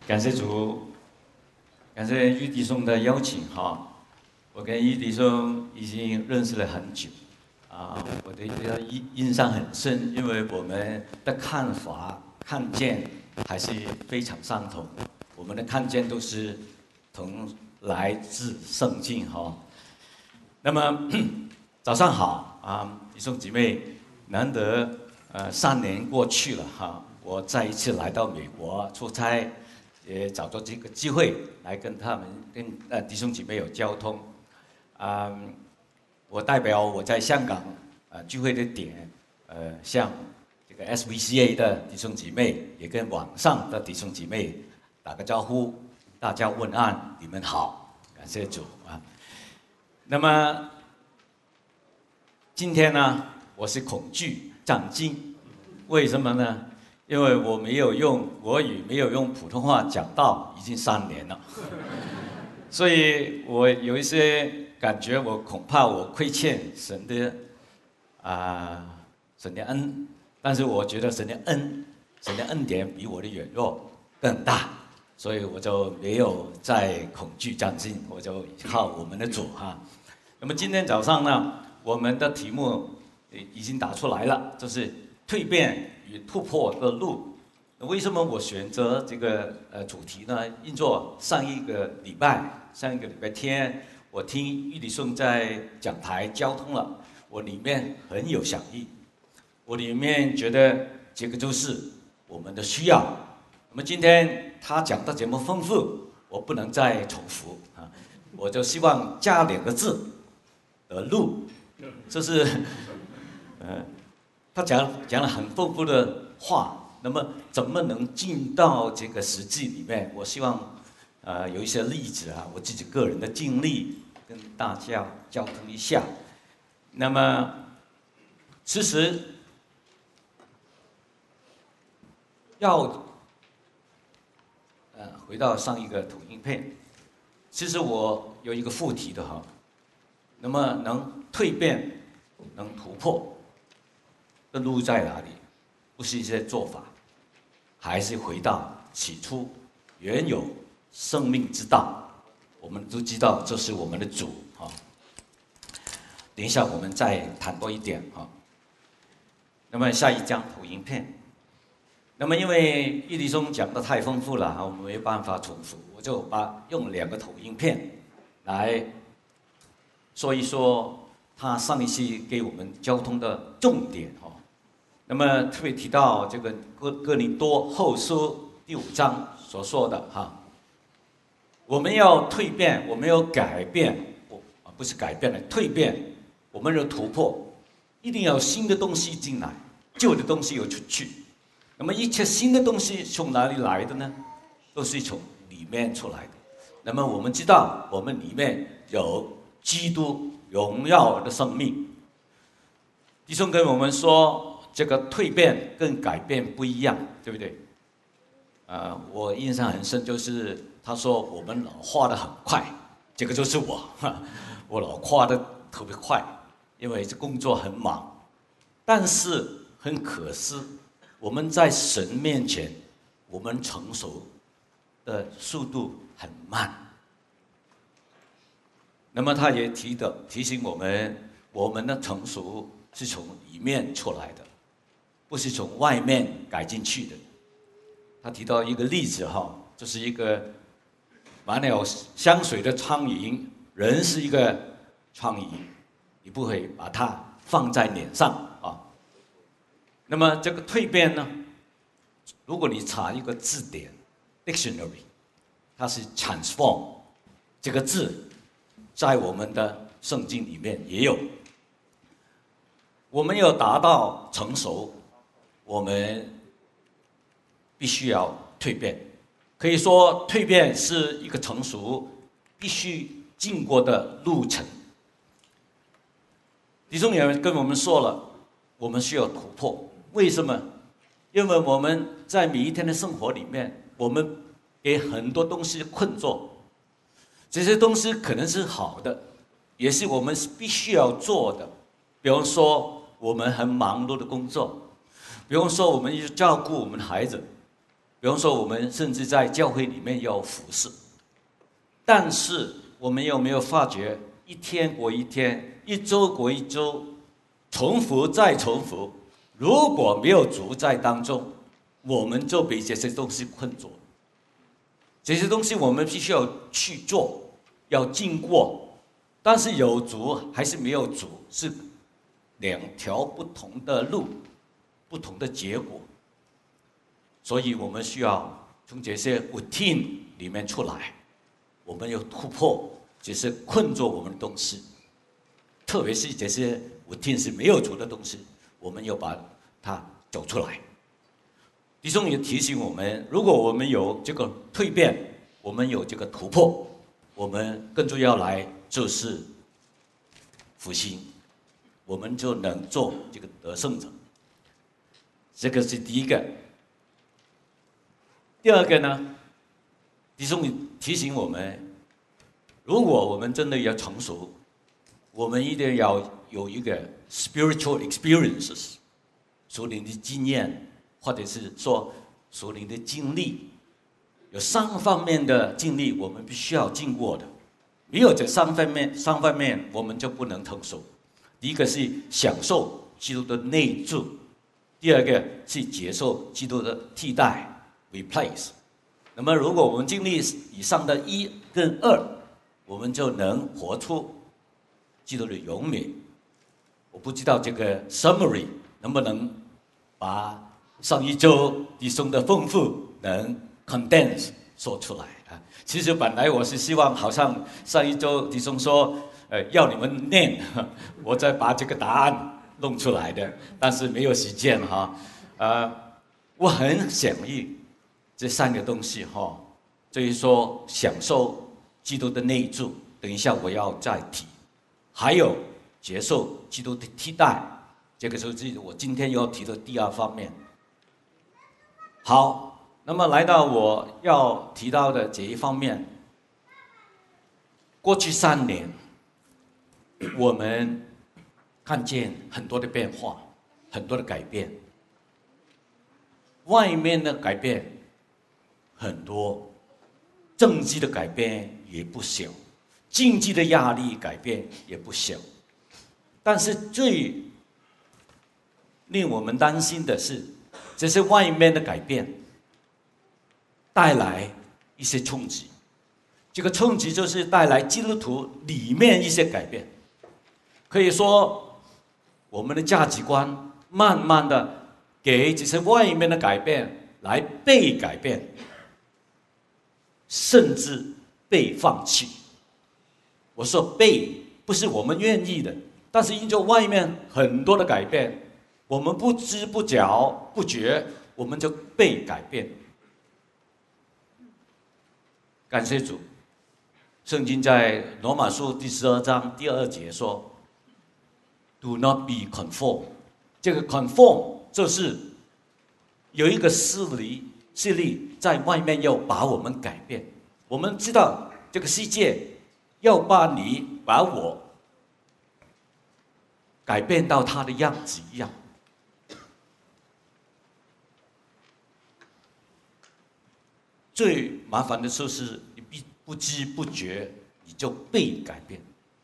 感谢主，感谢玉弟兄的邀请哈。我跟玉弟兄已经认识了很久，我对他印象很深，因为我们的看法、看见还是非常相同。我们的看见都是来自圣经哈。那么早上好弟兄姐妹，难得3年过去了哈，我再一次来到美国出差。也找到这个机会来跟弟兄姐妹有交通，我代表我在香港聚会的点，向这个 SVCA 的弟兄姐妹，也跟网上的弟兄姐妹打个招呼，大家问安，你们好，感谢主啊。那么今天呢，我是恐惧战惊，为什么呢？因为我没有用国语，没有用普通话讲道，已经3年了，所以我有一些感觉，我恐怕我亏欠神的恩，但是我觉得神的恩典比我的软弱更大，所以我就没有再恐惧战惊，我就靠我们的主哈。那么今天早上呢，我们的题目已经打出来了，就是蜕变与突破的路。为什么我选择这个主题呢？因作上一个礼拜天，我听玉礼顺在讲台交通了，我里面很有想意，我里面觉得这个就是我们的需要。那么今天他讲的节目丰富，我不能再重复我就希望加2个字的路，就是他讲了很丰富的话，那么怎么能进到这个实际里面？我希望有一些例子我自己个人的经历跟大家交通一下。那么其实要回到上一个投影片，其实我有一个副题的哈，那么能蜕变、能突破的路在哪里？不是一些做法，还是回到起初原有生命之道。我们都知道这是我们的主等一下我们再谈多一点那么下一张投影片。那么因为玉弟兄讲的太丰富了我们没办法重复，我就用2个投影片来说一说他上一期给我们交通的重点那么特别提到这个哥林多后书第5章所说的我们要蜕变，我们要改变，不是改变了，蜕变，我们要突破，一定要有新的东西进来，旧的东西要出去。那么一切新的东西从哪里来的呢？都是从里面出来的。那么我们知道，我们里面有基督荣耀的生命。弟兄跟我们说，这个蜕变跟改变不一样，对不对？我印象很深，就是他说我们老化得很快，这个就是我老化得特别快，因为这工作很忙。但是很可惜，我们在神面前，我们成熟的速度很慢。那么他也提醒我们的成熟是从里面出来的，不是从外面改进去的。他提到一个例子就是一个满了香水的苍蝇，人是一个苍蝇，你不会把它放在脸上那么这个蜕变呢，如果你查一个字典 dictionary， 它是 transform 这个字，在我们的圣经里面也有。我们要达到成熟，我们必须要蜕变。可以说蜕变是一个成熟必须经过的路程。弟兄也跟我们说了，我们需要突破。为什么？因为我们在每一天的生活里面，我们给很多东西困住，这些东西可能是好的，也是我们必须要做的。比方说我们很忙碌的工作，比方说我们要照顾我们的孩子，比比方说，我们甚至在教会里面要服侍，但是我们有没有发觉，一天过一天，一周过一周，重复再重复，如果没有主在当中，我们就被这些东西困住了。这些东西我们必须要去做，要经过，但是有主还是没有主，是两条不同的路，不同的结果。所以我们需要从这些 routine 里面出来，我们要突破这些困住我们的东西，特别是这些 routine 是没有主的东西，我们要把它走出来。弟兄也提醒我们，如果我们有这个蜕变，我们有这个突破，我们更重要来就是复兴，我们就能做这个得胜者。这个是第一个。第二个呢，弟兄提醒我们，如果我们真的要成熟，我们一定要有一个 spiritual experiences， 属灵的经验，或者是说属灵的经历，有3方面的经历，我们必须要经过的。没有这3方面，我们就不能成熟。第一个是享受基督的内住，第二个是接受基督的替代 replace。那么，如果我们经历以上的1跟2，我们就能活出基督的荣美。我不知道这个 summary 能不能把上一周弟兄的丰富能 condense 说出来啊。其实本来我是希望，好像上一周弟兄说，要你们念，我再把这个答案弄出来的，但是没有时间哈。我很想意这3个东西哈，至于说享受基督的内住，等一下我要再提，还有接受基督的替代，这个就是我今天要提的第2方面。好，那么来到我要提到的这一方面，过去3年，我们看见很多的变化，很多的改变，外面的改变很多，政治的改变也不小，经济的压力改变也不小，但是最令我们担心的是，这些外面的改变带来一些冲击，这个冲击就是带来基督徒里面一些改变。可以说，我们的价值观慢慢的给这些外面的改变来被改变，甚至被放弃。我说被，不是我们愿意的，但是因着外面很多的改变，我们不知不觉，我们就被改变。感谢主，圣经在罗马书第12章第2节说 ：“Do not be conformed。”这个 conform 就是有一个势力在外面要把我们改变。我们知道这个世界要把我改变到他的样子一样。最麻烦的就是你不知不觉你就被改变。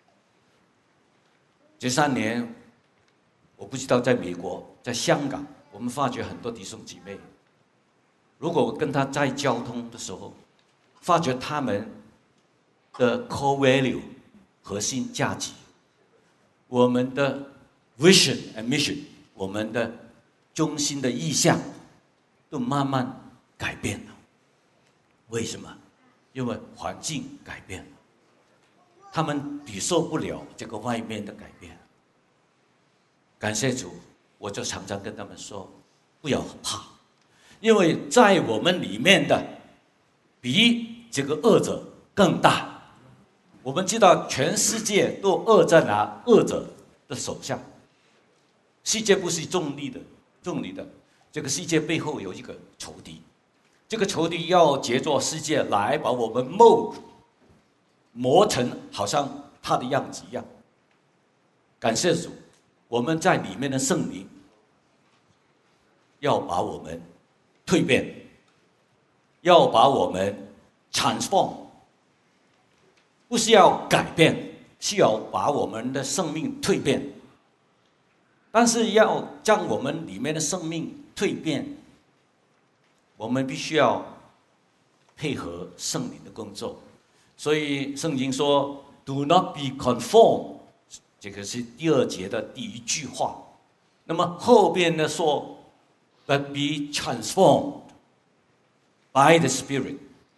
这3年，我不知道在美国、在香港，我们发觉很多弟兄姐妹，如果我跟他在交通的时候，发觉他们的 core value 核心价值，我们的 vision and mission， 我们的中心的意向，都慢慢改变了。为什么？因为环境改变了，他们抵受不了这个外面的改变。感谢主，我就常常跟他们说，不要怕，因为在我们里面的比这个恶者更大。我们知道全世界都恶在哪？恶者的手下。世界不是中立的，这个世界背后有一个仇敌，这个仇敌要借助世界来把我们磨成好像他的样子一样。感谢主，我们在里面的圣灵要把我们蜕变， 要把我们 transform， 不是要改变，是要把我们的生命蜕变。但是要将我们里面的生命蜕变，我们必须要配合圣灵的工作。所以圣经说 "Do not be conformed"， 这个是第2节的第1句话。那么后边呢说 "But be transformed by the Spirit"，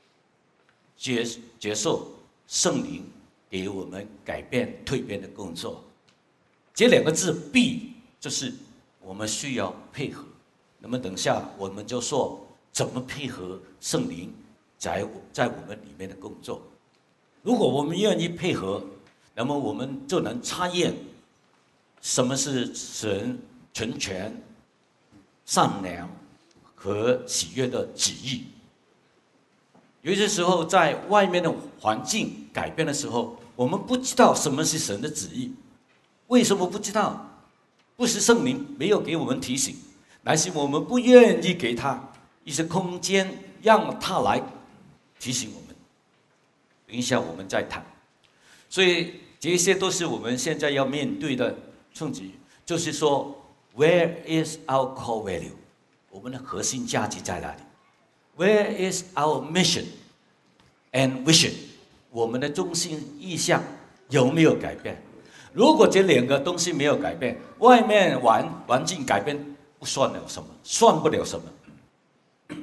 接受圣灵给我们改变蜕变的工作。这2个字 "be" 就是我们需要配合。那么等下我们就说怎么配合圣灵在我们里面的工作。如果我们愿意配合，那么我们就能查验什么是神纯全、善良和喜悦的旨意。有些时候在外面的环境改变的时候，我们不知道什么是神的旨意。为什么不知道？不是圣灵没有给我们提醒，乃是我们不愿意给他一些空间，让他来提醒我们。等一下我们再谈。所以这些都是我们现在要面对的冲击，就是说 Where is our core value？ 我们的核心价值在哪里？ Where is our mission and vision？ 我们的中心意向有没有改变？如果这2个东西没有改变，外面环境改变不算了什么，算不了什么。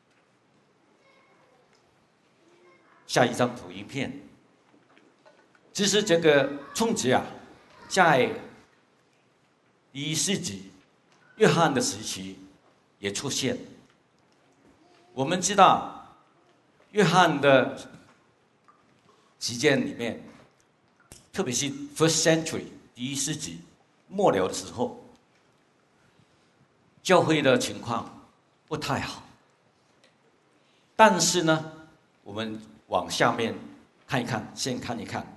下一张投影片，其实这个冲击啊，在第1世纪约翰的时期也出现。我们知道，约翰的时间里面，特别是 First Century 第1世纪末了的时候，教会的情况不太好。但是呢，我们往下面看一看，先看一看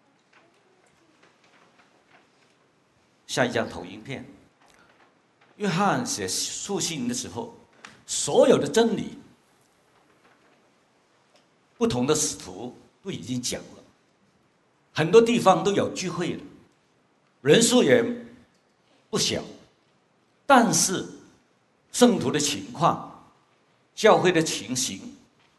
下一张投影片。约翰写书信的时候，所有的真理，不同的使徒都已经讲了。很多地方都有聚会了，人数也不小，但是圣徒的情况、教会的情形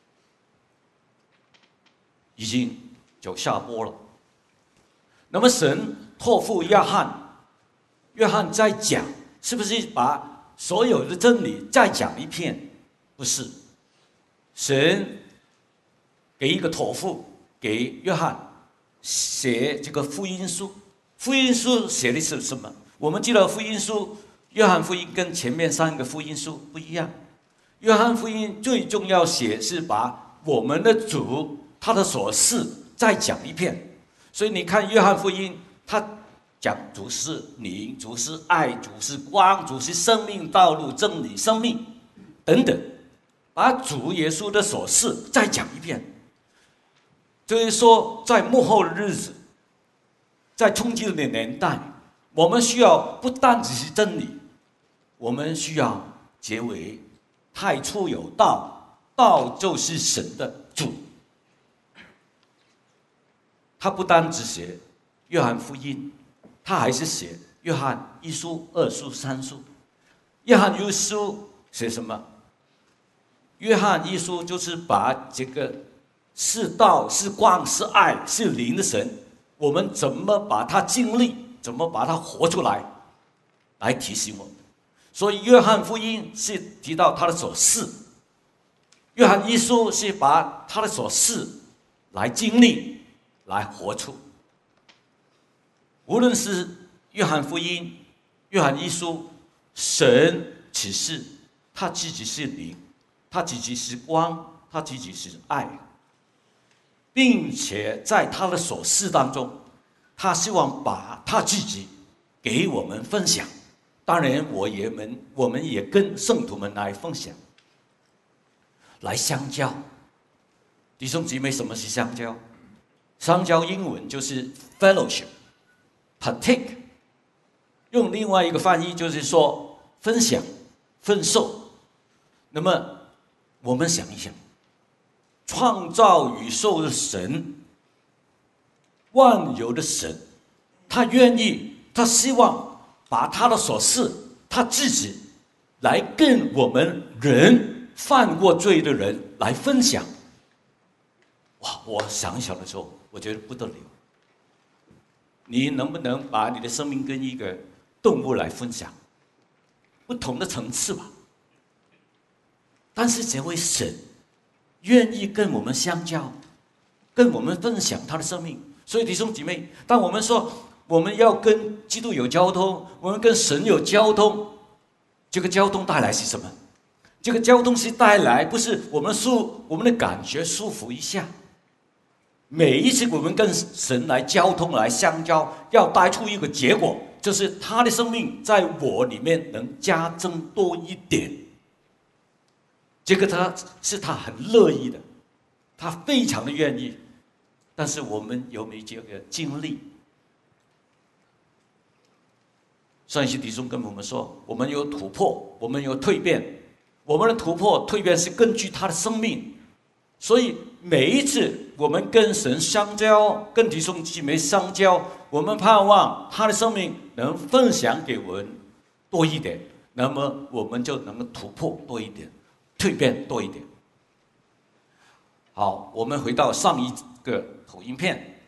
已经走下坡了。那么神托付约翰，约翰再讲，是不是把所有的真理再讲一遍？不是，神给一个托付给约翰。写这个福音书，福音书写的是什么？我们知道福音书，约翰福音跟前面3个福音书不一样。约翰福音最重要写是把我们的主他的所事再讲一遍。所以你看约翰福音，他讲主是灵，主是爱，主是光，主是生命道路、真理、生命等等，把主耶稣的所事再讲一遍。就是说，在末后的日子，在冲击的年代，我们需要不单只是真理，我们需要结为太初有道，道就是神的主。他不单只写约翰福音，他还是写约翰1书、2书、3书。约翰1书写什么？约翰1书就是把这个是道、是光、是爱、是灵的神，我们怎么把它经历，怎么把它活出来，来提醒我们。所以约翰福音是提到他的所事，约翰1书是把他的所事来经历，来活出。无论是约翰福音、约翰1书，神启示他自己是灵，他自己是光，他自己是爱，并且在他的所事当中，他希望把他自己给我们分享。当然我们也跟圣徒们来分享，来相交。弟兄姊妹，什么是相交？相交英文就是 fellowship、partake， 用另外一个翻译就是说分享、分受。那么我们想一想， 创造宇宙的神，万有的神，他愿意，他希望把他的所事，他自己来跟我们人犯过罪的人来分享。哇！我想一想的时候，我觉得不得了。你能不能把你的生命跟一个动物来分享？不同的层次吧。但是这位神愿意跟我们相交，跟我们分享他的生命。所以弟兄姐妹，当我们说我们要跟基督有交通，我们跟神有交通，这个交通带来是什么？这个交通是带来不是我们的感觉舒服一下。每一次我们跟神来交通来相交，要带出一个结果，就是他的生命在我里面能加增多一点。这个他很乐意的，他非常的愿意。但是我们有没有这个经历？上一期弟兄跟我们说，我们有突破，我们有蜕变。我们的突破蜕变是根据他的生命。所以每一次我们跟神相交，跟弟兄姐妹相交，我们盼望他的生命能分享给我们多一点，那么我们就能够突破多一点，蜕变多一点。好，我们回到上一个投影片，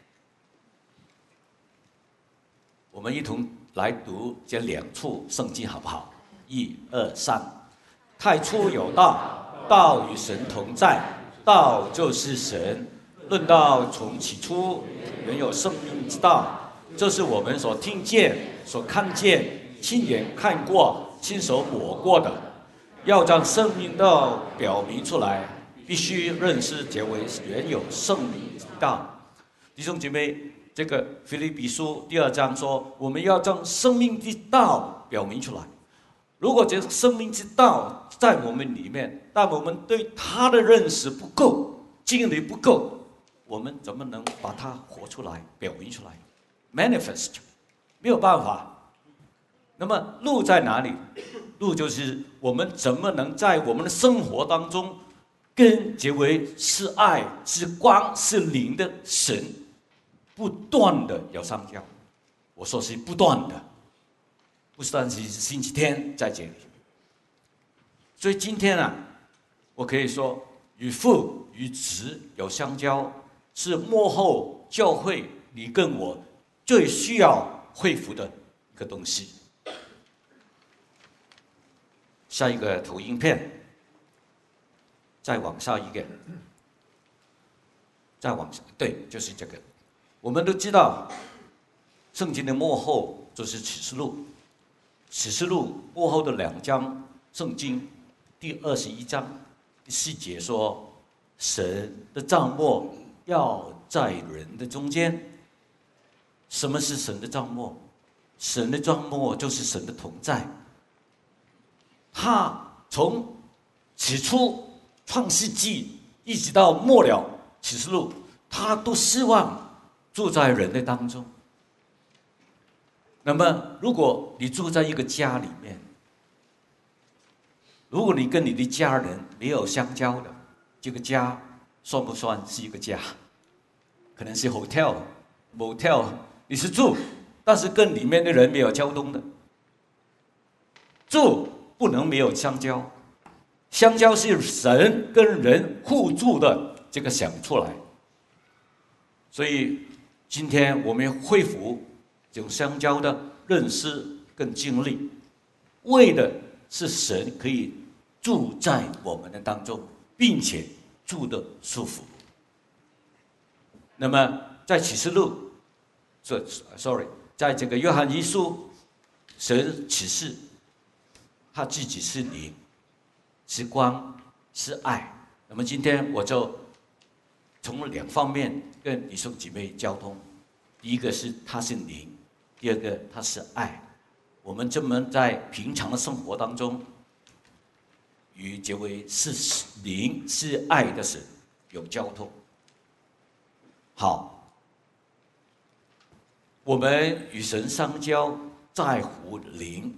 我们一同来读这两处圣经好不好？1、2、3。太初有道，道与神同在，道就是神。论道从起初原有生命之道，这是我们所听见、所看见、亲眼看过、亲手摸过的。要将生命道表明出来，必须认识这为原有生命之道。弟兄姐妹，这个腓立比书2章说，我们要将生命的道表明出来。如果这生命之道在我们里面，但我们对它的认识不够，经历不够，我们怎么能把它活出来、表明出来 ？manifest 没有办法。那么路在哪里？路就是我们怎么能在我们的生活当中，跟这位是爱、是光、是灵的神，不断的要相交。我说是不断的，不是单是星期天在这里。所以今天啊，我可以说与父与子有相交，是末后教会你跟我最需要恢复的一个东西。下一个投影片，再往下一个，再往下，对，就是这个。我们都知道，圣经的末后就是启示录。启示录末后的2章圣经，第21章第4节说，神的帐幕要在人的中间。什么是神的帐幕？神的帐幕就是神的同在。他从起初创世纪一直到末了启示录，他都希望住在人的当中。那么如果你住在一个家里面，如果你跟你的家人没有相交的，这个家算不算是一个家？可能是 hotel、motel， 你是住，但是跟里面的人没有交通的。住不能没有相交，相交是神跟人互助的这个想出来。所以今天我们恢复这种相交的认识跟经历，为的是神可以住在我们的当中，并且住得舒服。那么在启示录在这个约翰一书，神启示他自己是灵，是光，是爱。那么今天我就从2方面跟弟兄姐妹交通。第一个是他是灵，第二个他是爱。我们怎么在平常的生活当中，与这位是灵是爱的神有交通？好，我们与神相交，在乎灵。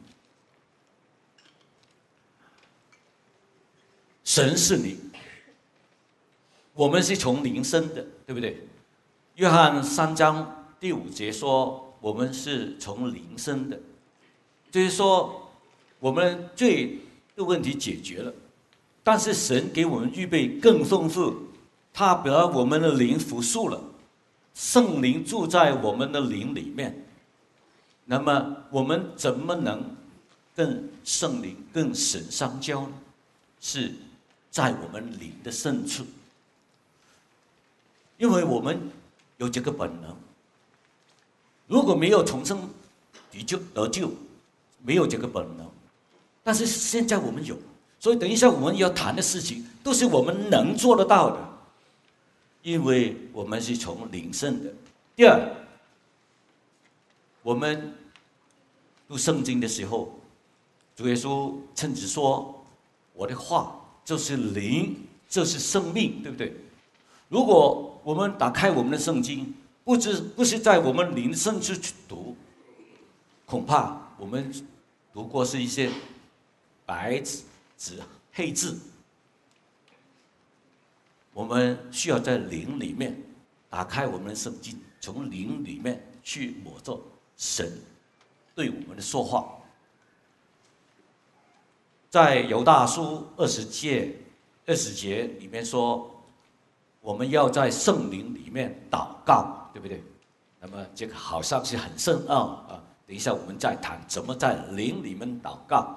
神是灵， 我们是从灵生的，对不对？约翰3章第5节说，我们是从灵生的，就是说我们罪的问题解决了，但是神给我们预备更丰富，他把我们的灵复苏了，圣灵住在我们的灵里面。那么我们怎么能跟圣灵、跟神相交呢？是在我们灵的深处，因为我们有这个本能。如果没有重生得救，没有这个本能，但是现在我们有，所以等一下我们要谈的事情都是我们能做得到的，因为我们是从灵生的。第二，我们读圣经的时候，主耶稣甚至说：“我的话就是灵，就是生命，对不对？”如果我们打开我们的圣经，不是在我们灵深处去读，恐怕我们读过是一些白纸黑字。我们需要在灵里面打开我们的圣经，从灵里面去摸着神对我们的说话。在犹大书20节里面说，我们要在圣灵里面祷告，对不对？那么这个好像是很深奥啊，等一下我们再谈怎么在灵里面祷告。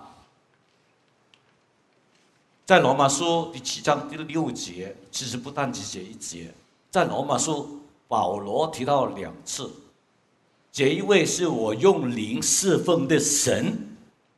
在罗马书第7章第6节，其实不单只写一节，在罗马书保罗提到2次，这一位是我用灵侍奉的神。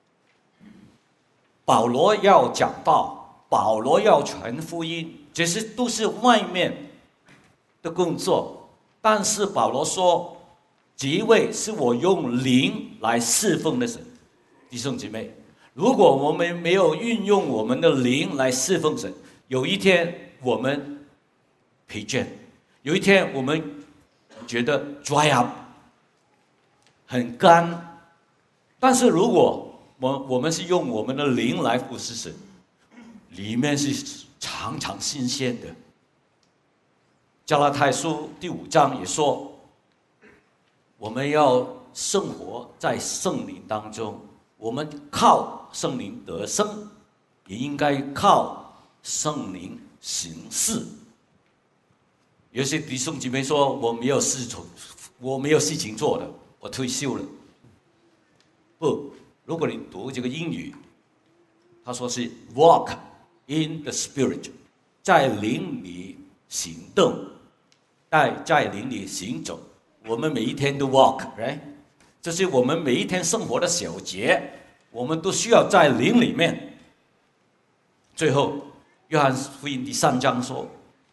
保罗要讲道，保罗要传福音，这些都是外面的工作。但是保罗说，这一位是我用灵来侍奉的神。弟兄姐妹，如果我们没有运用我们的灵来侍奉神，有一天我们疲倦，有一天我们觉得 dry up， 很干。但是如果我们是用我们的灵来服侍神，里面是常常新鲜的。加拉太书第5章也说，我们要生活在圣灵当中，我们靠圣灵得生，也应该靠圣灵行事。有些弟兄姐妹说，我没有事情做的，我退休了。不，如果你读这个英语，他说是 walk in the spirit， 在灵里行动，在灵里行走。我们每一天都 walk，right？ 这是我们每一天生活的小节，我们都需要在灵里面。最后，约翰福音第3章说，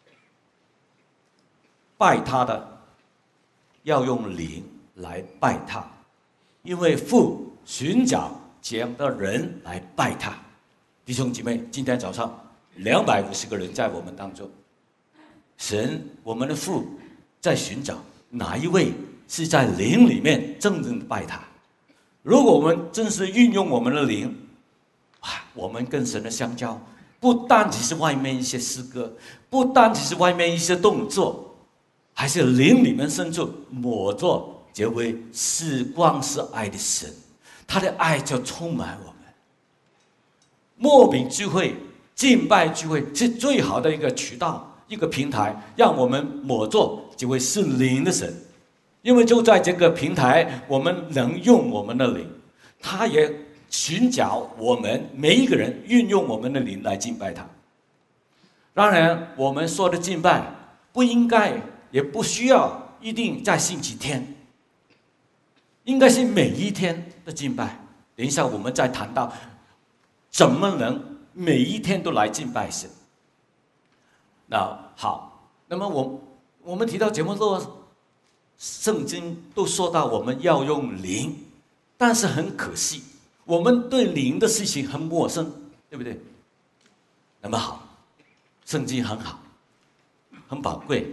拜他的要用灵来拜他，因为父寻找这样的人来拜他。弟兄姐妹，今天早上250个人在我们当中，神，我们的父在寻找哪一位是在灵里面真正的拜他。如果我们真是运用我们的灵，我们跟神的相交，不单只是外面一些诗歌，不单只是外面一些动作，还是灵里面深处摸着这位是光是爱的神，他的爱就充满我们。末饼聚会、敬拜聚会是最好的一个渠道，一个平台，让我们摸着这位是灵的神。因为就在这个平台，我们能用我们的灵，他也寻找我们每一个人运用我们的灵来敬拜他。当然，我们说的敬拜不应该也不需要一定在星期天，应该是每一天的敬拜。等一下我们再谈到怎么能每一天都来敬拜神。那好，那么我们提到这么多圣经都说到我们要用灵，但是很可惜，我们对灵的事情很陌生，对不对？那么好，圣经很好，很宝贵。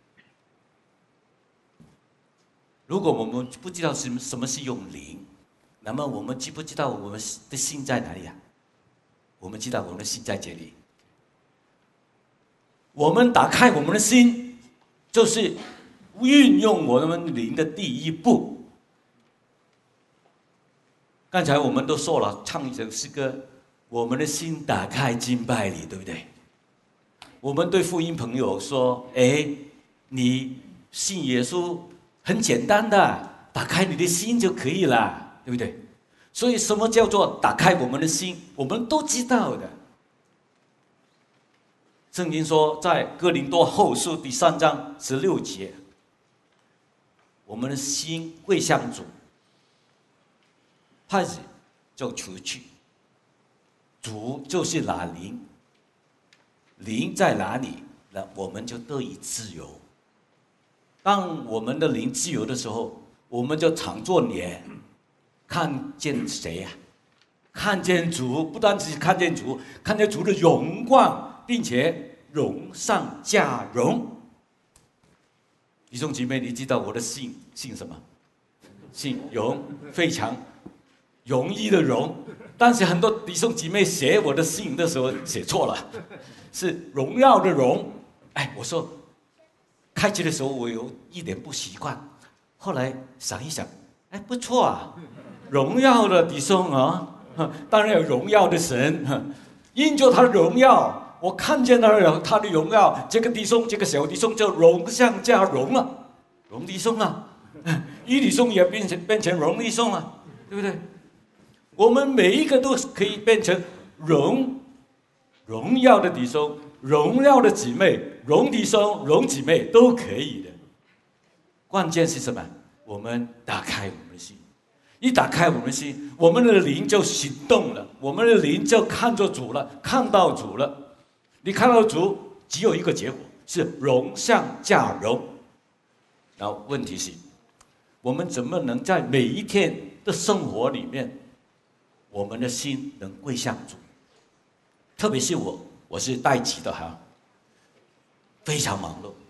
如果我们不知道什么是用灵，那么我们知不知道我们的心在哪里啊？我们知道我们的心在这里。 我们打开我们的心，就是运用我们灵的第一步。刚才我们都说了，唱一首诗歌，我们的心打开敬拜你，对不对？我们对福音朋友说：“哎，你信耶稣很简单的，打开你的心就可以了，对不对？”所以，什么叫做打开我们的心？我们都知道的。圣经说，在哥林多后书第3章16节，我们的心归向主，怕子就出去。主就是那灵，灵在哪里，那我们就得以自由。当我们的灵自由的时候，我们就常做脸，看见谁呀？看见主，不单只是看见主，看见主的荣光，并且荣上加荣。弟兄姐妹，你知道我的姓什么？姓荣，非常容易的容。但是很多弟兄姐妹写我的姓的时候写错了，是荣耀的荣。哎，我说开始的时候我有一点不习惯，后来想一想，哎，不错啊，荣耀的弟兄啊，当然有荣耀的神，因着他的荣耀，我看见他的荣耀，这个弟兄，这个小弟兄就荣上加荣了，荣弟兄啊，一弟兄也变成荣弟兄了，对不对？我们每一个都可以变成荣耀的弟兄、荣耀的姊妹、荣弟兄、荣姊妹都可以的。关键是什么？我们打开我们的心，一打开我们的心，我们的灵就行动了，我们的灵就看着主了，看到主了。你看到主，只有一个结果，是荣上加荣。然后问题是，我们怎么能在每一天的生活里面，我们的心能归向主？特别是我是代职的哈，非常忙碌。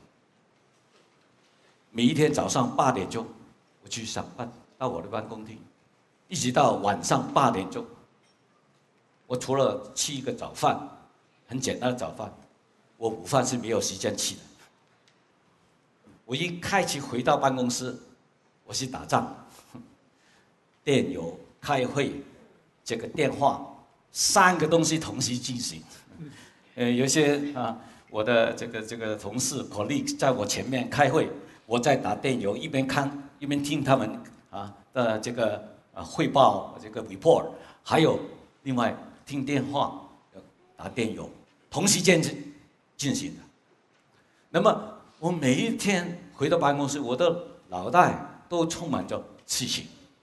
每一天早上8点钟，我去上班，到我的办公厅，一直到晚上8点钟。我除了吃一个早饭，很简单的早饭，我午饭是没有时间吃的。我一开始回到办公室，我是打仗，电邮、开会，这个电话，3个东西同时进行。有些我的这个同事 colleague 在我前面开会，我在打电邮，一边看一边听他们的这个汇报这个 report， 还有另外听电话、打电邮，同时间进行的。那么我每一天回到办公室，我的脑袋都充满着事情。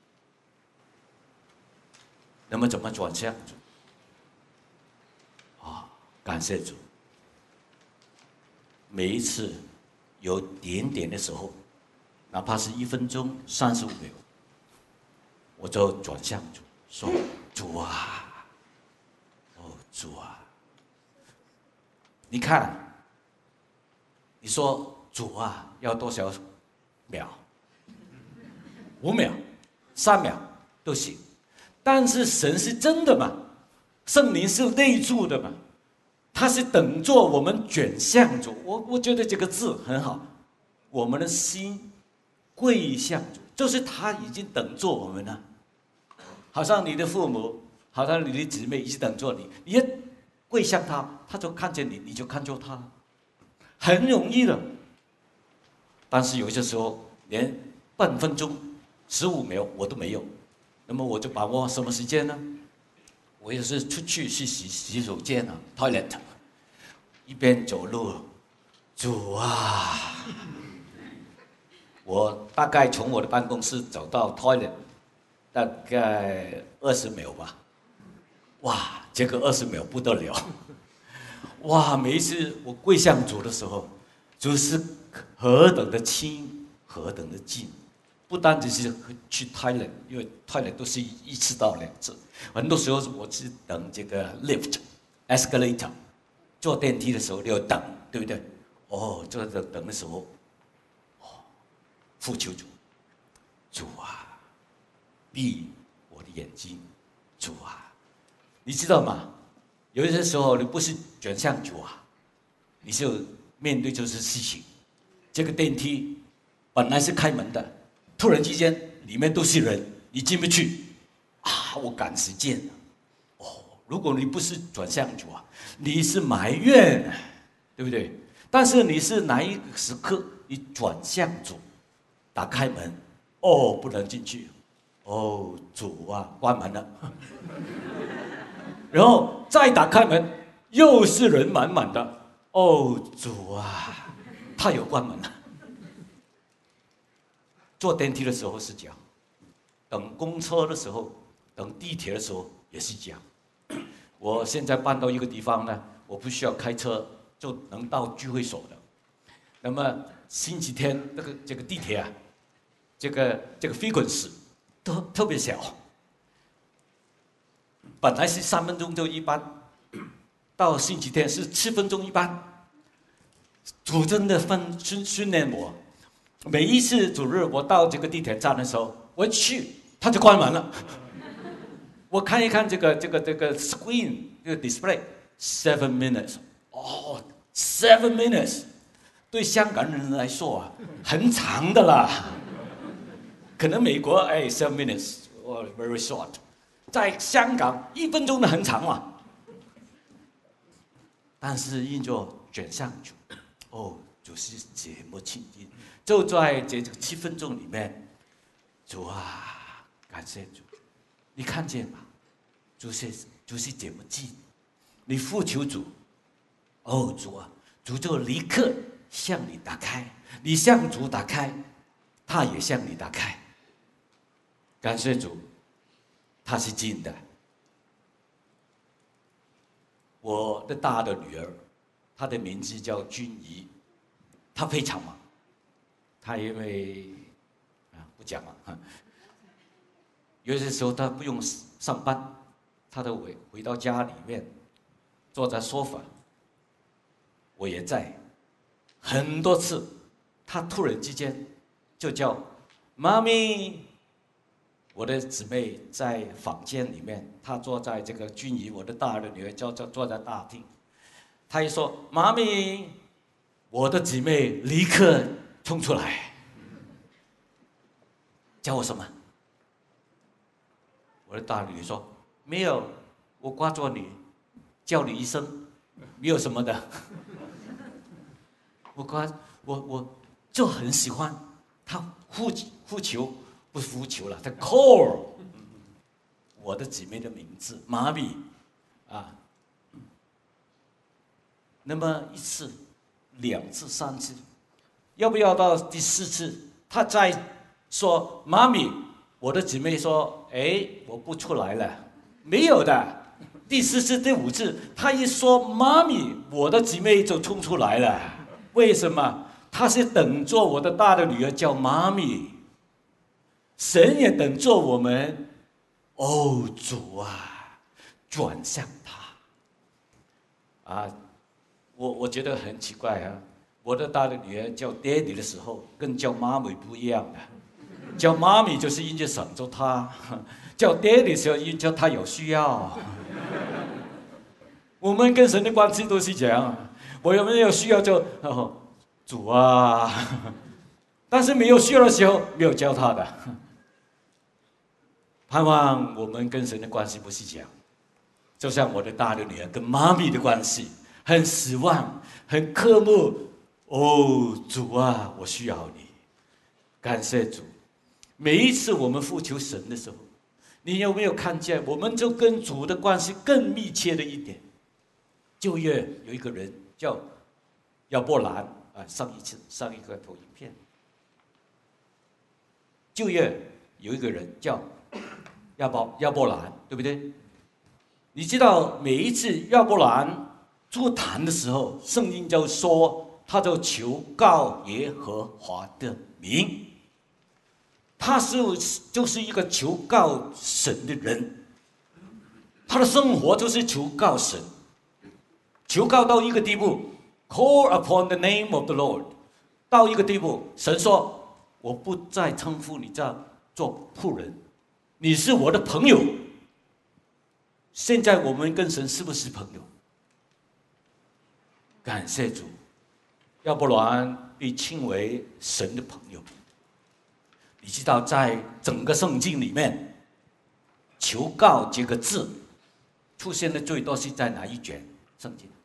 那么怎么转向主？感谢主。每一次有点点的时候，哪怕是1分钟、35秒，我就转向主，说：“主啊，哦主啊，你看，你说主啊要多少秒？5秒、3秒都行。但是神是真的嘛？圣灵是内住的嘛？他是等着我们转向主。我觉得这个字很好，我们的心归向主，就是他已经等着我们了。好像你的父母，好像你的姊妹一直等着你，你一跪向他，他就看见你，你就看着他，很容易的。但是有些时候连半分钟、15秒我都没有，那么我就把握什么时间呢？我也是出去洗手间toilet， 一边走路，主啊！我大概从我的办公室走到 toilet， 大概20秒吧。哇，这个20秒不得了！哇，每一次我跪向主的时候，主是何等的亲，何等的近。不单只是去 toilet， 因为 toilet 都是1次到2次，很多时候我是等这个 lift、escalator， 坐电梯的时候要等，对不对？坐等的时候，呼求主，主啊，闭我的眼睛，主啊，你知道吗？有些时候你不是转向主啊， 你就面对这些事情。这个电梯本来是开门的，突然之间里面都是人，你进不去啊！我赶时间哦，如果你不是转向主啊，你是埋怨，对不对？但是你是哪一个时刻你转向主，打开门，哦，不能进去，哦，主啊，关门了，然后再打开门，又是人满满的，哦，主啊，他有关门了。坐电梯的时候是这样，等公车的时候，等地铁的时候也是这样。我现在搬到一个地方呢，我不需要开车就能到聚会所的。那么星期天这个地铁啊，这个frequency都特别小，本来是3分钟就一班，到星期天是7分钟一班。主真的训练我，每一次主日我到这个地铁站的时候，我一去他就关门了。我看一看这个 screen 这个 display，7 minutes， 哦，7 minutes， 对香港人来说啊，很长的啦。可能美国7 minutes， very short， 在香港1分钟都很长嘛。但是因着转向主，哦，就是这么亲近，就在这个7分钟里面，主啊，感谢主。你看见吗？就是这么近，你呼求主，哦，主啊，主就立刻向你打开，你向主打开，他也向你打开。感谢主，他是近的。我的大的女儿，她的名字叫君怡，她非常忙，她因为不讲了，有些时候她不用上班，她都回到家里面，坐在沙发，我也在，很多次，她突然之间就叫妈咪。我的姊妹在房间里面，她坐在这个君怡，我的大的女儿坐在大厅，她一说妈咪，我的姊妹立刻冲出来，叫我什么？我的大女儿说没有，我挂住你，叫你一声，没有什么的。我就很喜欢她呼求。不服求了，他 call 我的姊妹的名字妈咪啊。那么1次、2次、3次，要不要到第4次？他再说妈咪，我的姊妹说：“哎，我不出来了。”没有的，第4次、第5次，他一说妈咪，我的姊妹就冲出来了。为什么？他是等着我的大的女儿叫妈咪。神也等着我们，哦，主啊，转向他啊！我觉得很奇怪啊，我的大的女儿叫爹地的时候，跟叫妈咪不一样的。叫妈咪就是因着省着她，叫爹地的时候因着他有需要。我们跟神的关系都是这样，我有没有需要就主啊，但是没有需要的时候没有教他的。盼望我们跟神的关系不是这样，就像我的大的女儿跟妈咪的关系，很失望，很渴慕。哦，主啊，我需要你，感谢主。每一次我们呼求神的时候，你有没有看见，我们就跟主的关系更密切的一点？旧约有一个人叫亚伯兰啊，上一个投影片，旧约有一个人叫亚伯兰，对不对？你知道每一次亚伯兰座谈的时候，圣经就说他就求告耶和华的名，他就是一个求告神的人，他的生活就是求告神，求告到一个地步 ，call upon the name of the Lord， 到一个地步，神说我不再称呼你做仆人。你是我的朋友。现在我们跟神是不是朋友？ 感谢主，要不然被称为神的朋友。你知道，在整个圣经里面，求告这个字出现的最多是在哪一卷圣经？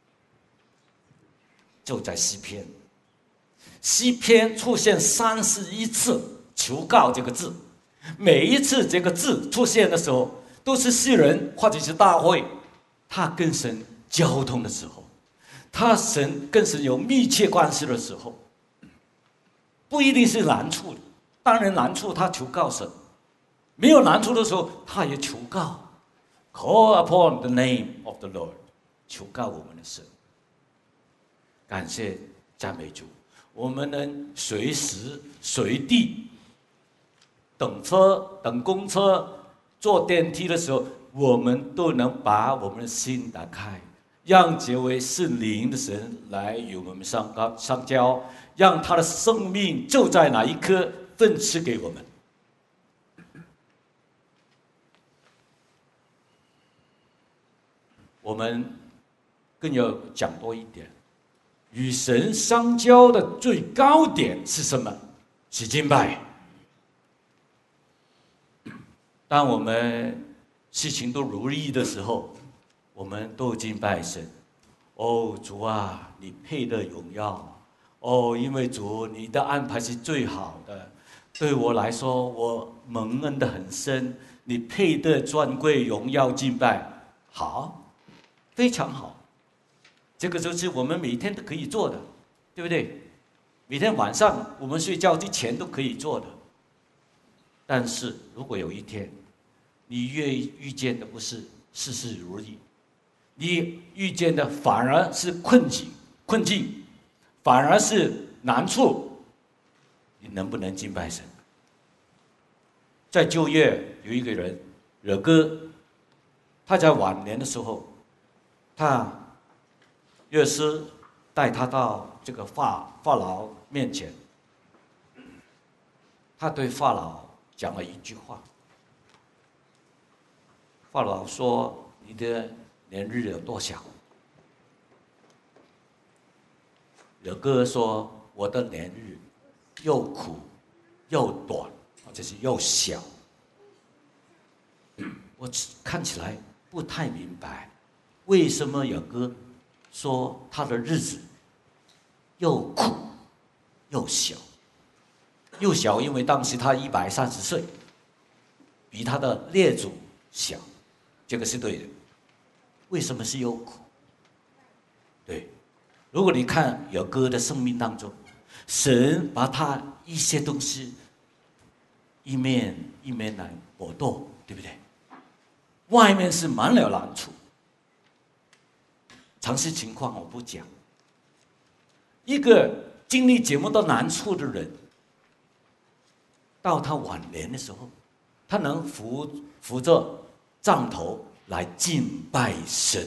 就在诗篇。诗篇出现31次求告这个字，每一次这个字出现的时候，都是诗人或者是大卫，他跟神交通的时候，他跟神有密切关系的时候，不一定是难处的。当然难处他求告神，没有难处的时候，他也求告 ，call upon the name of the Lord， 求告我们的神。感谢赞美主，我们能随时随地等车、等公车、坐电梯的时候，我们都能把我们的心打开，让这位圣灵的神来与我们相交，让他的生命就在哪一刻分赐给我们。我们更要讲多一点，与神相交的最高点是什么？是敬拜。当我们事情都如意的时候，我们都敬拜神。哦，主啊，你配得荣耀。哦，因为主你的安排是最好的，对我来说，我蒙恩的很深，你配得尊贵、荣耀、敬拜。好，非常好。这个就是我们每天都可以做的，对不对？每天晚上我们睡觉之前都可以做的。但是如果有一天，你遇见的不是事事如意，你遇见的反而是困境，反而是难处，你能不能敬拜神？在旧约有一个人惹哥，他在晚年的时候，约瑟带他到这个法老面前，他对法老讲了一句话。法老说：“你的年日有多少？”惹哥说：“我的年日又苦又短，就是又小。”我看起来不太明白，为什么惹哥说他的日子又苦又小？又小，因为当时他130岁，比他的列祖小。这个是对的。为什么是忧苦？对，如果你看雅各的生命当中，神把他一些东西一面来搏斗，对不对？外面是满了难处，常识情况我不讲。一个经历这么多难处的人，到他晚年的时候，他能扶着杖头来敬拜神。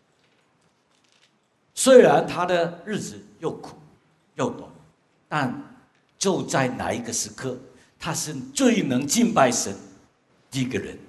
虽然他的日子又苦又短，但就在哪一个时刻，他是最能敬拜神的一个人。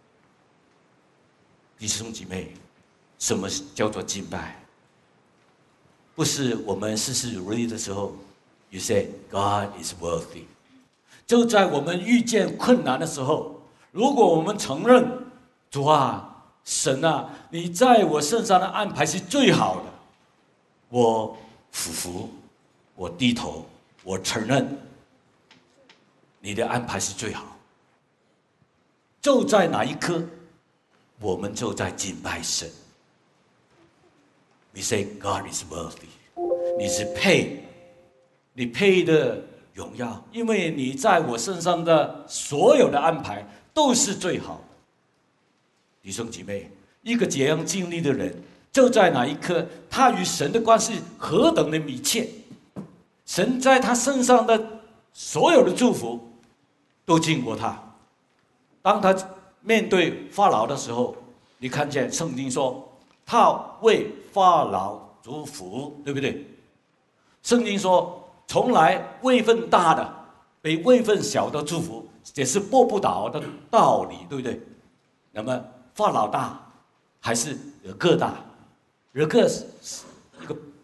弟兄姐妹，什么叫做敬拜？不是我们事事如意的时候 ，You say God is worthy。就在我们遇见困难的时候，如果我们承认主啊、神啊，你在我身上的安排是最好的，我俯伏，我低头，我承认你的安排是最好。就在哪一刻，我们就在敬拜神。We say God is worthy， 你是你配的荣耀，因为你在我身上的所有的安排都是最好的。弟兄姐妹，一个这样经历的人，就在哪一刻，他与神的关系何等的密切，神在他身上的所有的祝福都经过他。当他面对法老的时候，你看见圣经说他为法老祝福，对不对？圣经说从来位分大的比位分小的祝福，也是拨不倒的道理，对不对？那么法老大还是雅各大？雅各是一个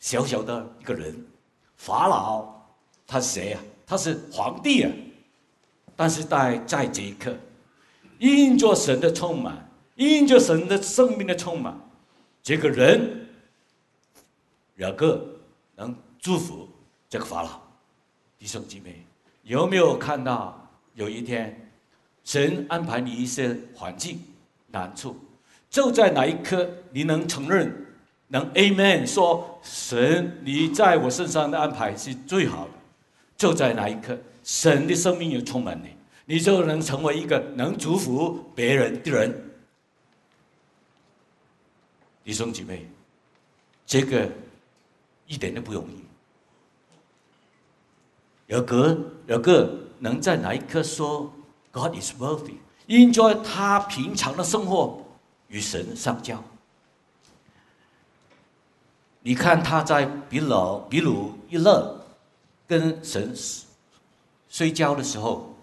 小小的一个人，法老他是谁啊？他是皇帝啊！但是在这一刻，因着神的充满，因着神的生命的充满，这个人雅各能祝福这个法老。弟兄姐妹，有没有看到有一天，神安排你一些环境难处，就在哪一刻你能承认，能 Amen 说神你在我身上的安排是最好的，就在哪一刻，神的生命又充满你，你就能成为一个能祝福别人的人。弟兄姐妹，这个一点都不容易。雅各能在哪一刻说 God is worthy， 因着他平常的生活与神相交。你看他在比鲁一勒跟神睡觉的时候，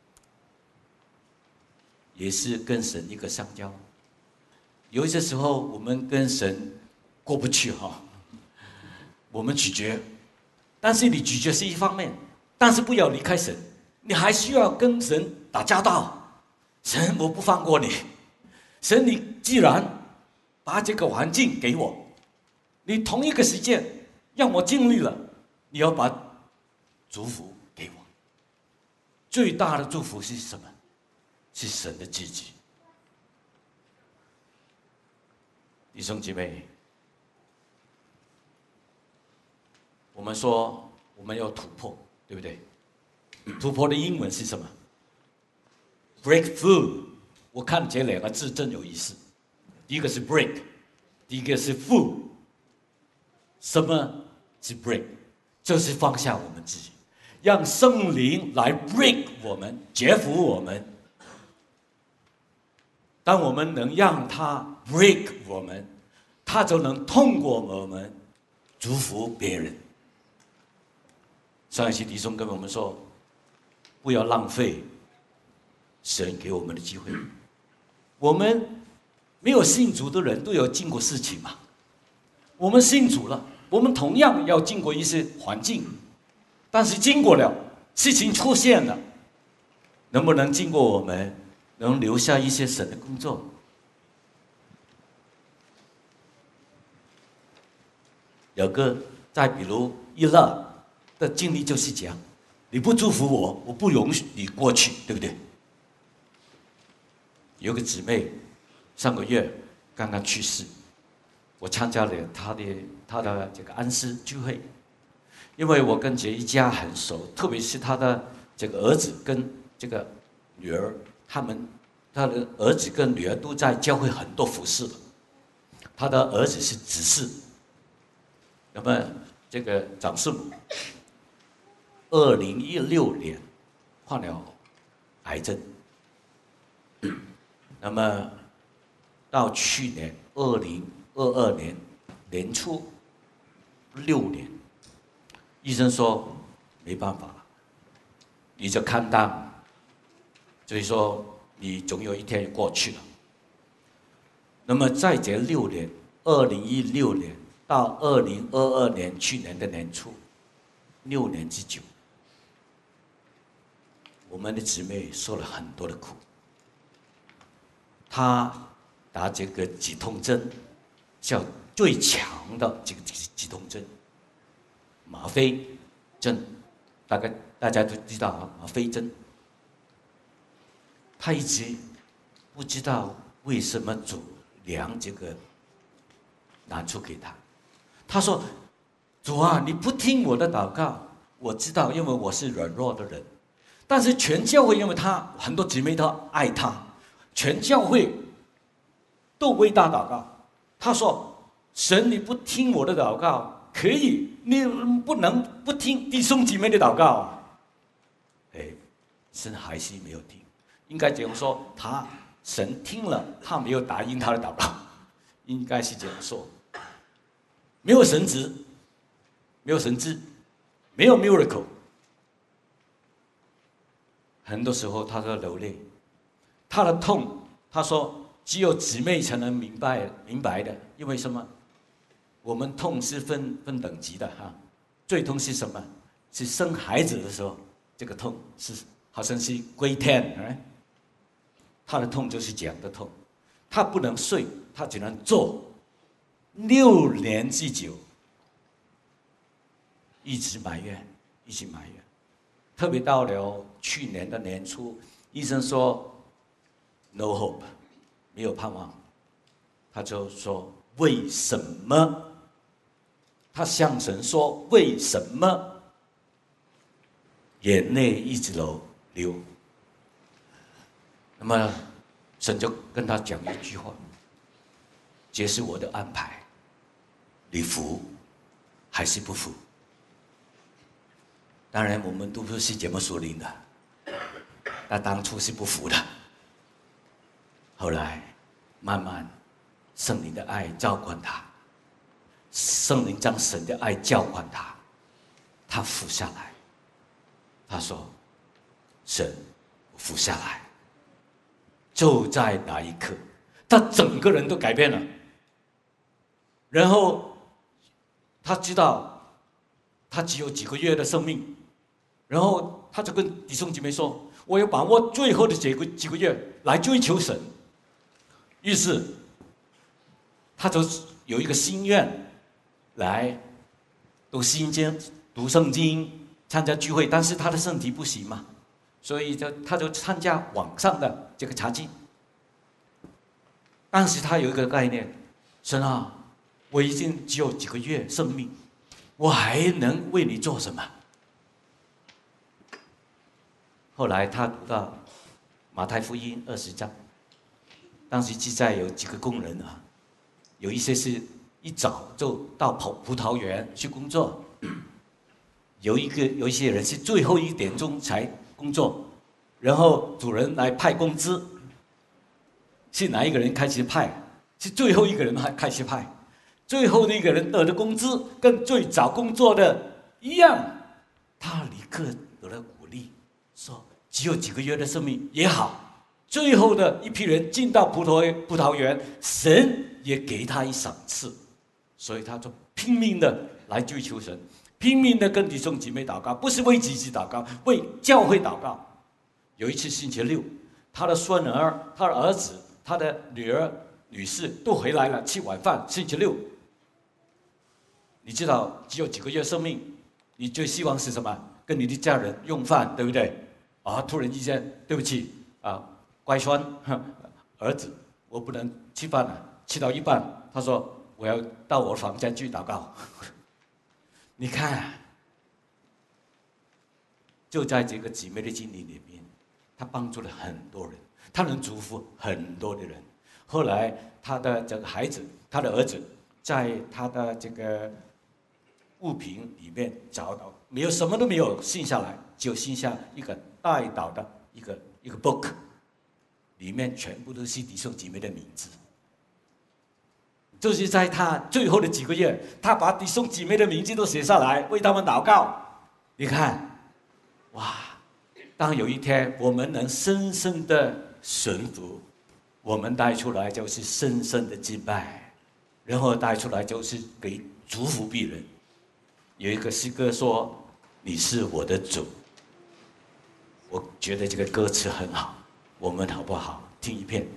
也是跟神一个相交。有一些时候我们跟神过不去哈，我们拒绝，但是你拒绝是一方面，但是不要离开神，你还需要跟神打交道。神，我不放过你。神，你既然把这个环境给我，你同一个时间让我经历了，你要把祝福给我。最大的祝福是什么？是神的自己。弟兄姐妹，我们说我们要突破，对不对？突破的英文是什么 ？breakthrough。我看这两个字真有意思。第一个是 break， 第一个是 through。什么是 break？ 就是放下我们自己，让圣灵来 break 我们，折服我们。当我们能让他 break 我们，他就能通过我们祝福别人。上一期弟兄跟我们说，不要浪费神给我们的机会。我们没有信主的人都有经过事情嘛，我们信主了，我们同样要经过一些环境，但是经过了，事情出现了，能不能经过我们，能留下一些神的工作？有个在比如一勒的经历就是这样，你不祝福我，我不容许你过去，对不对？有个姊妹上个月刚刚去世，我参加了她的这个安息聚会，因为我跟这一家很熟，特别是他的这个儿子跟这个女儿，他的儿子跟女儿都在教会很多服侍的，他的儿子是执事，那么这个长师母2016年患了癌症，那么到去年2022年年初6年，医生说没办法了，你就看淡，所以说你总有一天过去了。那么在这6年，2016年到2022年去年的年初，6年之久，我们的姊妹受了很多的苦。她打这个止痛针，叫最强的这个止痛针，吗啡针，大概大家都知道啊，吗啡针。她一直不知道为什么主量这个拿出给她。她说：“主啊，你不听我的祷告，我知道，因为我是软弱的人。但是全教会，因为她很多姊妹都爱她，全教会都为她祷告。她说：神，你不听我的祷告，可以，你不能不听弟兄姊妹的祷告啊。哎，神还是没有听。应该这样说，神听了，他没有答应他的祷告，应该是这样说。没有神职，没有神知，没有 miracle。很多时候他都流泪，他的痛，他说只有姊妹才能明白的，因为什么？ 我们痛是分等级的哈，最痛是什么？是生孩子的时候，这个痛是好像是归天，他的痛就是这样的痛，他不能睡，他只能坐，6年之久，一直埋怨，一直埋怨，特别到了去年的年初，医生说 no hope， 没有盼望，他就说为什么？他向神说为什么？眼泪一直流。那么神就跟他讲一句话：这是我的安排，你服还是不服？当然我们都不是这么属灵的，他当初是不服的，后来慢慢圣灵的爱浇灌他，圣灵将神的爱浇灌他，他服下来。他说：“神，我服下来。”就在那一刻，他整个人都改变了。然后他知道他只有几个月的生命，然后他就跟弟兄姐妹说：“我要把握最后的几个月来追求神。”于是他就有一个心愿，来读圣经。参加聚会，但是他的身体不行嘛，所以他就参加网上的这个查经。当时他有一个概念：神啊，我已经只有几个月生命，我还能为你做什么？后来他读到马太福音20章，当时记载有几个工人啊，有一些是一早就到葡萄园去工作。有一些人是最后1点钟才工作，然后主人来派工资，是哪一个人开始派？是最后一个人开始派，最后那个人得的工资跟最早工作的一样，他立刻得了鼓励，说只有几个月的生命也好，最后的一批人进到葡萄园，神也给他一赏赐，所以他就拼命的来追求神。拼命的跟弟兄姐妹祷告，不是为自己祷告，为教会祷告。有一次星期六，他的孙儿、他的儿子、他的女儿、女婿都回来了，吃晚饭。星期六，你知道只有几个月生命，你最希望是什么？跟你的家人用饭，对不对？啊，突然之间，对不起啊，乖孙儿子，我不能吃饭了。吃到一半，他说我要到我房间去祷告。你看，就在这个姊妹的经历里面，他帮助了很多人，他能祝福很多的人。后来他的这个孩子，他的儿子，在他的这个物品里面找到没有什么都没有信下来，就信下一个代祷的一个 book， 里面全部都是弟兄姐妹的名字。就是在他最后的几个月，他把弟兄姐妹的名字都写下来，为他们祷告。你看，哇！当有一天我们能深深的顺服，我们带出来就是深深的敬拜，然后带出来就是给祝福别人。有一个诗歌说：“你是我的主。”我觉得这个歌词很好，我们好不好？听一遍。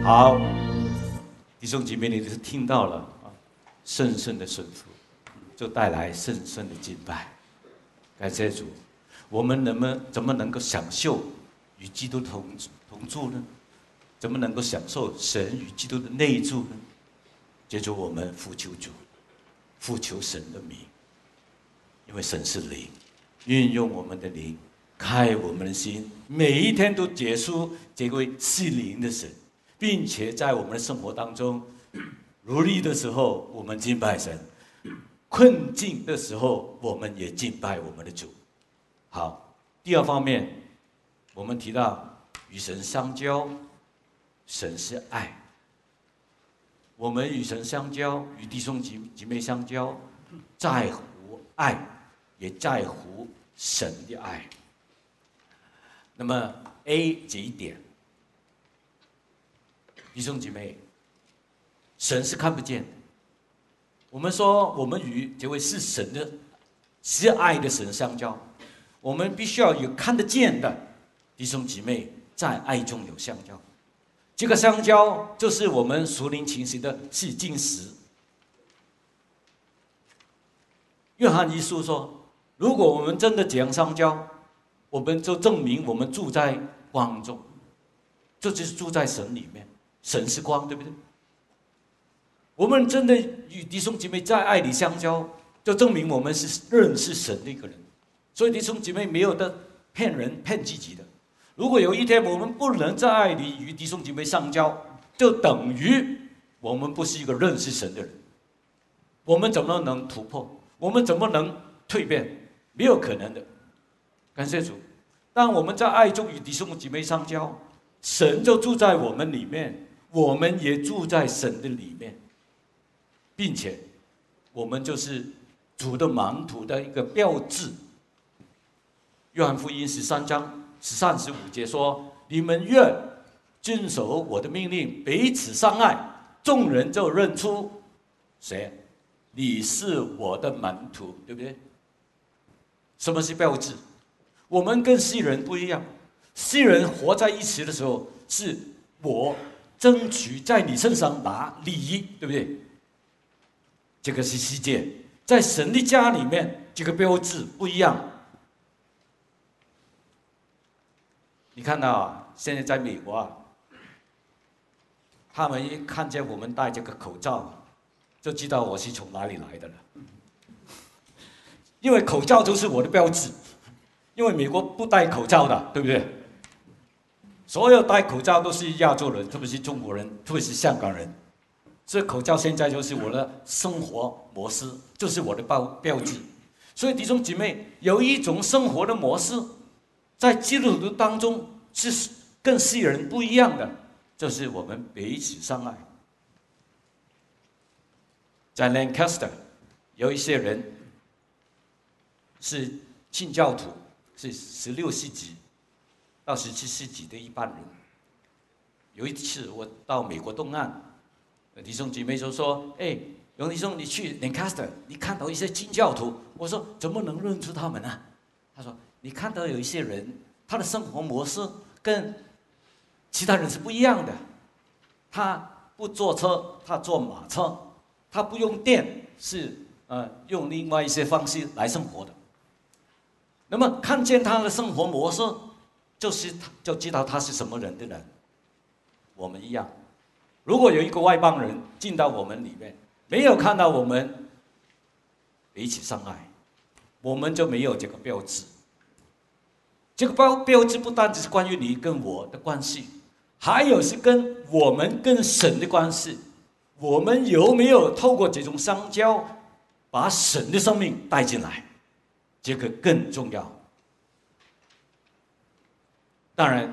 好，弟兄姐妹，你都听到了啊，深深的顺服，就带来深深的敬拜。感谢主，我们怎么能够享受与基督同住呢？怎么能够享受神与基督的内住呢？接着我们呼求主，呼求神的名，因为神是灵，运用我们的灵，开我们的心，每一天都结出这位是灵的神，并且在我们的生活当中，如意的时候我们敬拜神，困境的时候我们也敬拜我们的主。好，第二方面，我们提到与神相交，神是爱。我们与神相交，与弟兄姐妹相交，在乎爱，也在乎神的爱。那么 A 这一点，弟兄姐妹，神是看不见的。我们说，我们与这位是神的、是爱的神相交，我们必须要有看得见的弟兄姐妹在爱中有相交。这个相交就是我们属灵情形的试金石。约翰一书说，如果我们真的这样相交，我们就证明我们住在光中，这就是住在神里面。神是光，对不对？我们真的与弟兄姐妹在爱里相交，就证明我们是认识神的一个人。所以弟兄姐妹没有的骗人骗自己的。如果有一天我们不能在爱里与弟兄姐妹相交，就等于我们不是一个认识神的人。我们怎么能突破？我们怎么能蜕变？没有可能的。感谢主，当我们在爱中与弟兄姐妹相交，神就住在我们里面，我们也住在神的里面，并且我们就是主的门徒的一个标志。约翰福音13章13、15节说：“你们愿遵守我的命令，彼此相爱，众人就认出谁？你是我的门徒，对不对？”什么是标志？我们跟世人不一样，世人活在一起的时候，是我争取在你身上拿利益，对不对？这个是世界，在神的家里面，这个标志不一样。你看到啊，现在在美国啊，他们一看见我们戴这个口罩，就知道我是从哪里来的了。因为口罩就是我的标志，因为美国不戴口罩的，对不对？所有戴口罩都是亚洲人，特别是中国人，特别是香港人。所以口罩现在就是我的生活模式，就是我的标志。所以弟兄姐妹，有一种生活的模式，在基督徒当中是跟世人不一样的，就是我们彼此相爱。在 Lancaster 有一些人是清教徒，是16世纪到17世纪的一般人。有一次我到美国东岸，弟兄姐妹就说：“哎，勇弟兄，你去 Lancaster， 你看到一些清教徒。”我说：“怎么能认出他们呢？”他说：“你看到有一些人，他的生活模式跟其他人是不一样的。他不坐车，他坐马车；他不用电，是用另外一些方式来生活的。那么看见他的生活模式，就知道他是什么人的人。我们一样。如果有一个外邦人进到我们里面，没有看到我们彼此相爱，我们就没有这个标志。这个标志不单只是关于你跟我的关系，还有是跟我们跟神的关系。我们有没有透过这种相交，把神的生命带进来？这个更重要。当然，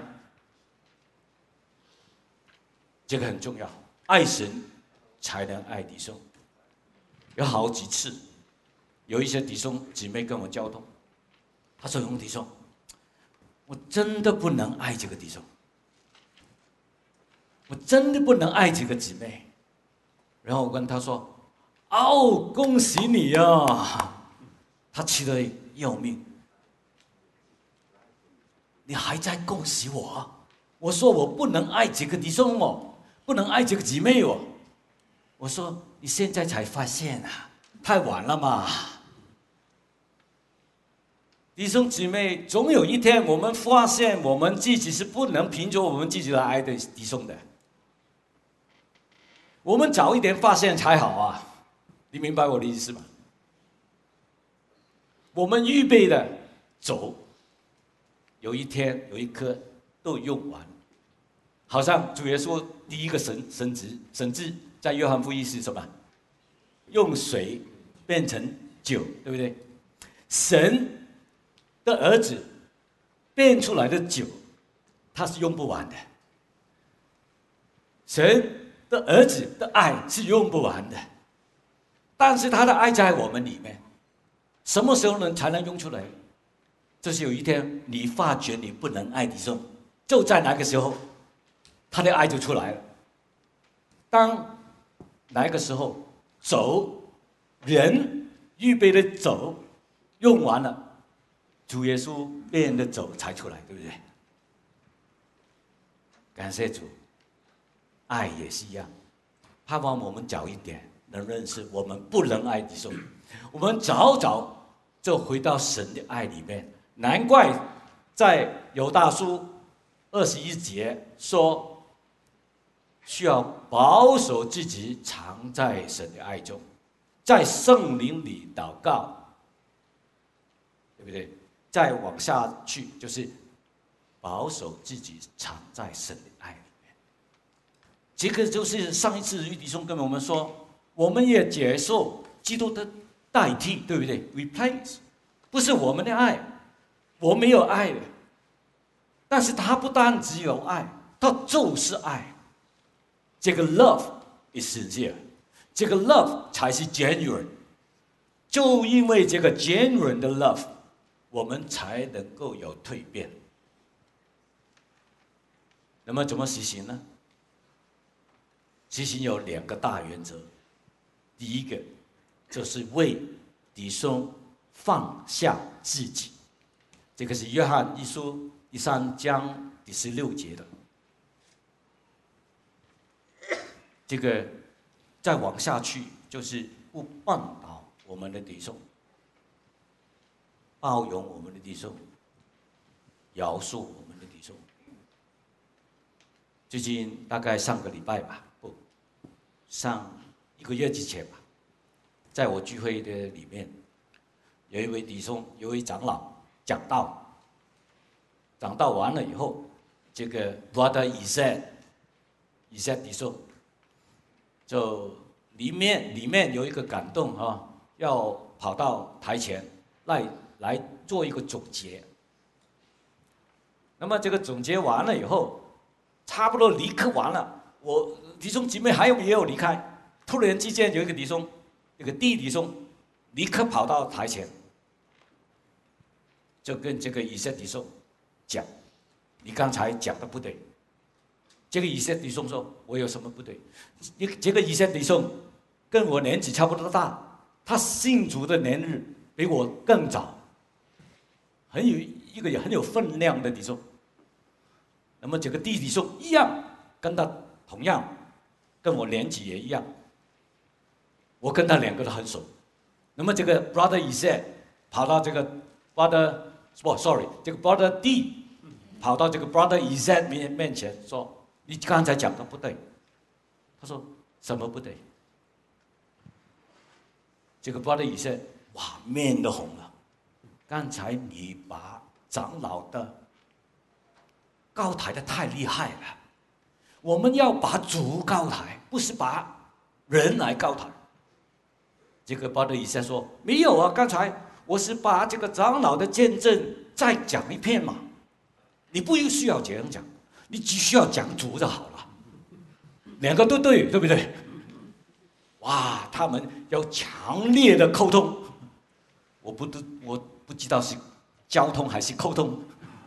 这个很重要，爱神才能爱弟兄。有好几次，有一些弟兄姊妹跟我交通，他说：“勇弟兄，我真的不能爱这个弟兄，我真的不能爱这个姊妹。”然后我跟他说：“哦，恭喜你啊！”他气得要命，你还在恭喜我？我说我不能爱这个弟兄哦， 不能爱这个姊妹哦。我说你现在才发现啊，太晚了嘛。弟兄姊妹，总有一天我们发现我们自己是不能凭着我们自己来爱的弟兄的。我们早一点发现才好啊，你明白我的意思吗？我们预备的走，有一天有一刻都用完，好像主耶稣第一个神迹在约翰福音是什么？用水变成酒，对不对？神的儿子变出来的酒，他是用不完的。神的儿子的爱是用不完的，但是他的爱在我们里面。什么时候才能用出来？就是有一天你发觉你不能爱弟兄，就在那个时候，他的爱就出来了。当那个时候走，人预备的走用完了，主耶稣变的走才出来，对不对？感谢主，爱也是一样，盼望我们早一点能认识我们不能爱弟兄，我们早早就回到神的爱里面。难怪在犹大书21节说，需要保守自己藏在神的爱中，在圣灵里祷告，对不对？再往下去就是保守自己藏在神的爱里面。这个就是上一次于弟兄跟我们说，我们也接受基督的代替，对不对 ？Replace， 不是我们的爱，我没有爱了，但是他不但只有爱，他就是爱。这个 love is sincere， 这个 love 才是 genuine。就因为这个 genuine 的 love， 我们才能够有蜕变。那么怎么实行呢？实行有2个大原则。第一个就是为弟兄放下自己，这个是约翰一书第3章第16节的。这个再往下去就是不绊倒我们的弟兄，包容我们的弟兄，饶恕我们的弟兄。最近大概上个礼拜吧，上1个月之前吧，在我聚会的里面，有一位弟兄，有一位长老讲道，讲道完了以后，这个 Brother Isaac 弟兄，就里面有一个感动啊，要跑到台前来做一个总结。那么这个总结完了以后，差不多离课完了，我弟兄姐妹也有离开。突然之间有一个弟兄，一个弟兄，立刻跑到台前，就跟这个以色列弟兄讲：“你刚才讲的不对。”这个以色列弟兄说：“我有什么不对？”这个以色列弟兄跟我年纪差不多大，他信主的年日比我更早，一个很有分量的弟兄。那么这个弟兄一样，跟他同样，跟我年纪也一样。我跟他2个都很熟。那么这个 Brother Isaac 跑到这个 这个 Brother D 跑到这个 Brother Isaac 面前说：“你刚才讲的不对。”他说：“什么不对？”这个 Brother Isaac 哇，面都红了。刚才你把长老的高抬的太厉害了，我们要把主高抬，不是把人来高抬。这个Brother Isaac说：“没有啊，刚才我是把这个长老的见证再讲一遍嘛，你不需要这样讲，你只需要讲主就好了。”2个都对，对不对？哇，他们有强烈的沟通，我不知道是交通还是沟通。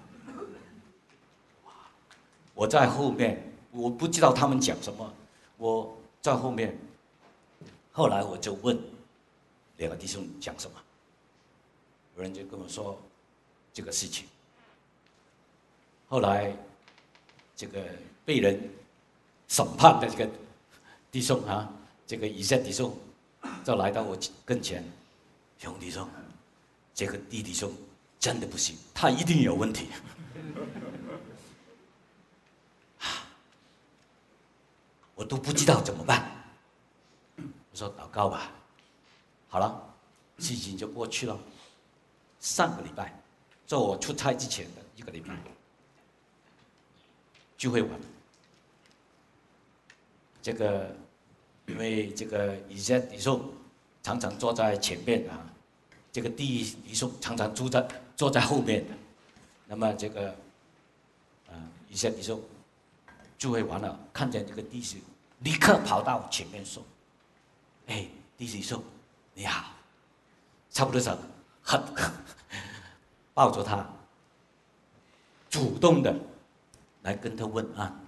我在后面，我不知道他们讲什么，我在后面。后来我就问2个弟兄讲什么，有人就跟我说这个事情。后来这个被人审判的这个弟兄啊，这个以色列弟兄就来到我跟前，兄弟说，这个弟兄真的不行，他一定有问题。我都不知道怎么办。我说祷告吧。好了，事情就过去了。上个礼拜，在我出差之前的1个礼拜，聚会完，这个因为这个以前弟兄常常坐在前面啊，这个弟兄常常坐在后面的。那么这个以前弟兄聚会完了，看见这个弟兄，立刻跑到前面说：“哎，弟兄你好。”差不多是很抱着他，主动的来跟他问安。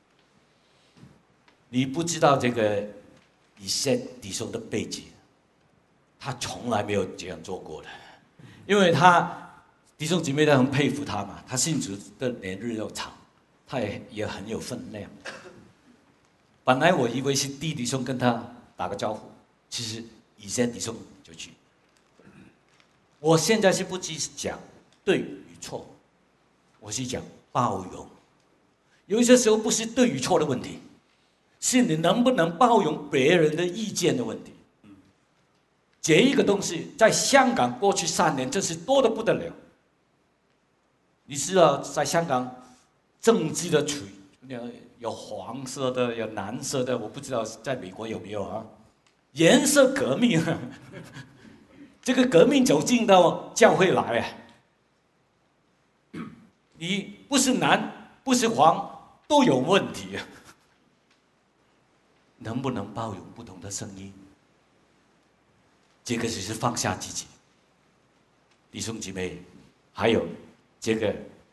你不知道这个以色列弟兄的背景，他从来没有这样做过的，因为他弟兄姐妹都很佩服他嘛，他信主的年日又长，他也很有分量。本来我以为是弟兄跟他打个招呼，其实以色列弟兄就去。我现在是不只是讲对与错，我是讲包容。有一些时候不是对与错的问题，是你能不能包容别人的意见的问题。这一个东西在香港过去3年真是多得不得了。你知道在香港政治的有黄色的，有蓝色的，我不知道在美国有没有啊？颜色革命，这个革命走进到教会来啊！你不是蓝，不是黄，都有问题啊！能不能包容不同的声音？这个只是放下自己，弟兄姐妹，还有这个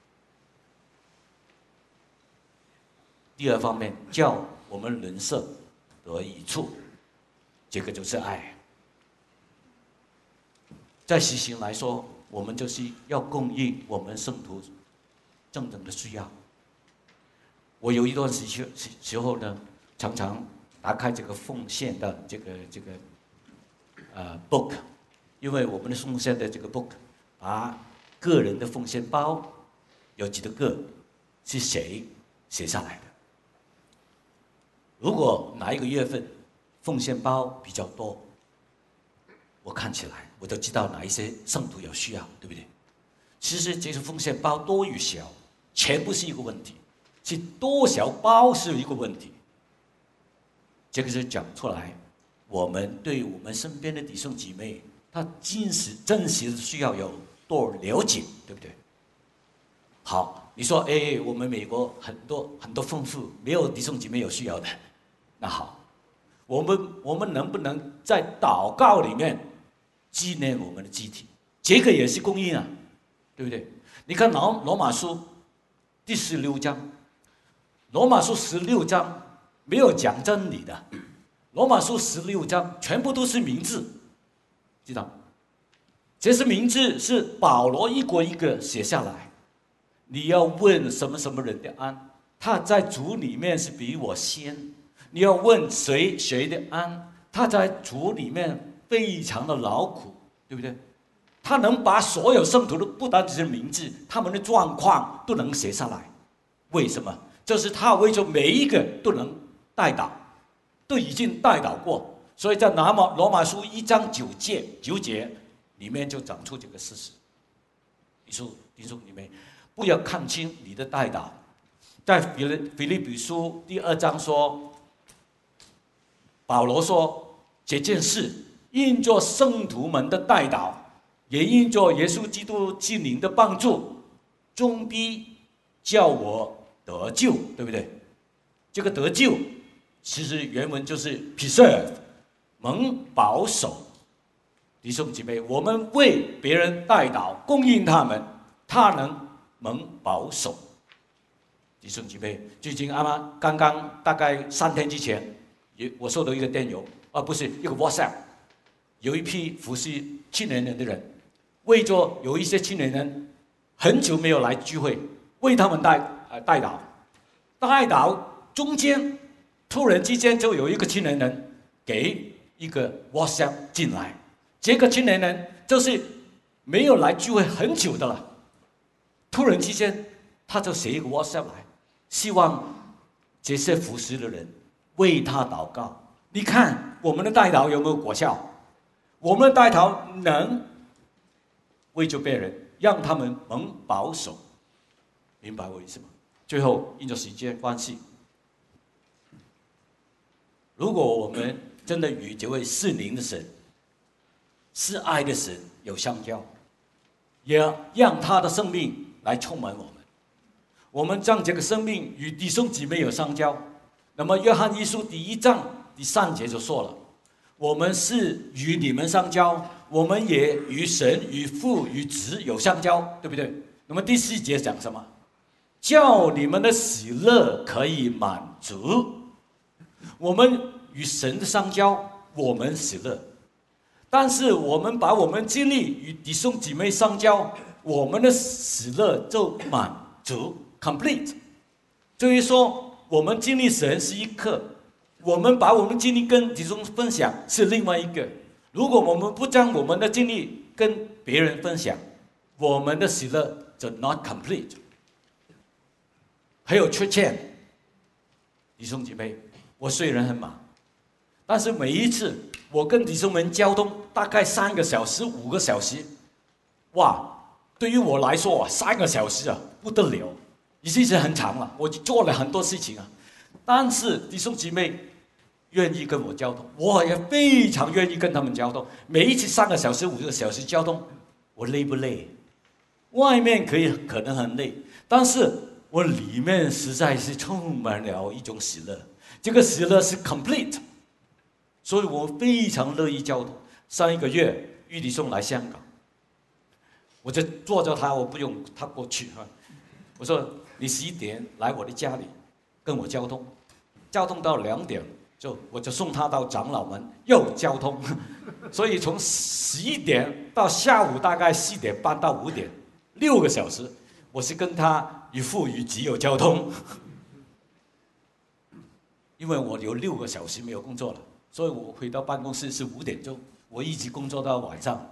第二方面，叫我们人设得益处，这个就是爱。在实行来说，我们就是要供应我们圣徒正等的需要。我有一段时候呢，常常打开这个奉献的这个book， 因为我们的奉献的这个 book， 把个人的奉献包有几个是谁写下来的。如果哪一个月份奉献包比较多，我看起来我都知道哪一些圣徒有需要，对不对？其实这些奉献包多与小，钱不是一个问题，是多小包是一个问题。这个是讲出来，我们对我们身边的弟兄姐妹，他真实的需要有多了解，对不对？好，你说，哎，我们美国很多丰富，没有弟兄姐妹有需要的，那好，我们能不能在祷告里面纪念我们的肢体？这个也是供应啊，对不对？你看罗马书第16章，罗马书16章没有讲真理的，罗马书16章全部都是名字，知道？这些名字是保罗一个一个写下来。你要问什么什么人的安，他在主里面是比我先。你要问谁的安，他在主里面非常的劳苦，对不对？他能把所有圣徒的不单只是名字，他们的状况都能写下来。为什么？就是他为着每一个都能代祷，都已经代祷过，所以在罗马书1章9节里面就讲出这个事实。弟兄你们不要看清你的代祷，在腓立比书第2章说，保罗说这件事因着圣徒们的代祷，也因着耶稣基督之灵的帮助，终必叫我得救，对不对？这个得救其实原文就是 preserve， 蒙保守。弟兄姐妹，我们为别人代祷，供应他们，他能蒙保守。弟兄姐妹，最近刚刚大概3天之前，我收到一个电邮，不是一个 WhatsApp， 有一批服侍青年人的人，为着有一些青年人很久没有来聚会，为他们代祷，代祷中间突然之间就有一个青年人给一个 WhatsApp 进来，这个青年人就是没有来聚会很久的了，突然之间他就写一个 WhatsApp 来，希望这些服侍的人为他祷告。你看我们的代祷有没有果效？我们的代祷能为着别人，让他们蒙保守，明白我意思吗？最后因着时间关系，如果我们真的与这位是灵的神、是爱的神有相交，也让他的生命来充满我们。我们将这个生命与弟兄姊妹有相交，那么约翰一书第1章第3节就说了，我们是与你们相交，我们也与神、与父、与子有相交，对不对？那么第4节讲什么？叫你们的喜乐可以满足。我们与神的相交，我们喜乐；但是我们把我们精力与弟兄姊妹相交，我们的喜乐就满足 complete。所以说，我们经历神是一刻，我们把我们经历跟弟兄分享是另外一个。如果我们不将我们的经历跟别人分享，我们的喜乐就 not complete。还有缺欠，弟兄姐妹，我虽然很忙，但是每一次我跟弟兄们交通大概3个小时、5个小时，哇，对于我来说啊，3个小时啊不得了，已经是很长了。我做了很多事情啊，但是弟兄姐妹愿意跟我交通，我也非常愿意跟他们交通。每一次3个小时、5个小时交通，我累不累？外面可能很累，但是我里面实在是充满了一种喜乐，这个喜乐是 complete， 所以我非常乐意交通。上1个月，玉弟兄来香港，我就坐着他，我不用他过去哈。我说你11点来我的家里，跟我交通，交通到2点，我就送他到长老门，又交通。所以从11点到下午大概4点半到5点，6个小时，我是跟他与父与子有交通。因为我有6个小时没有工作了，所以我回到办公室是5点钟，我一直工作到晚上。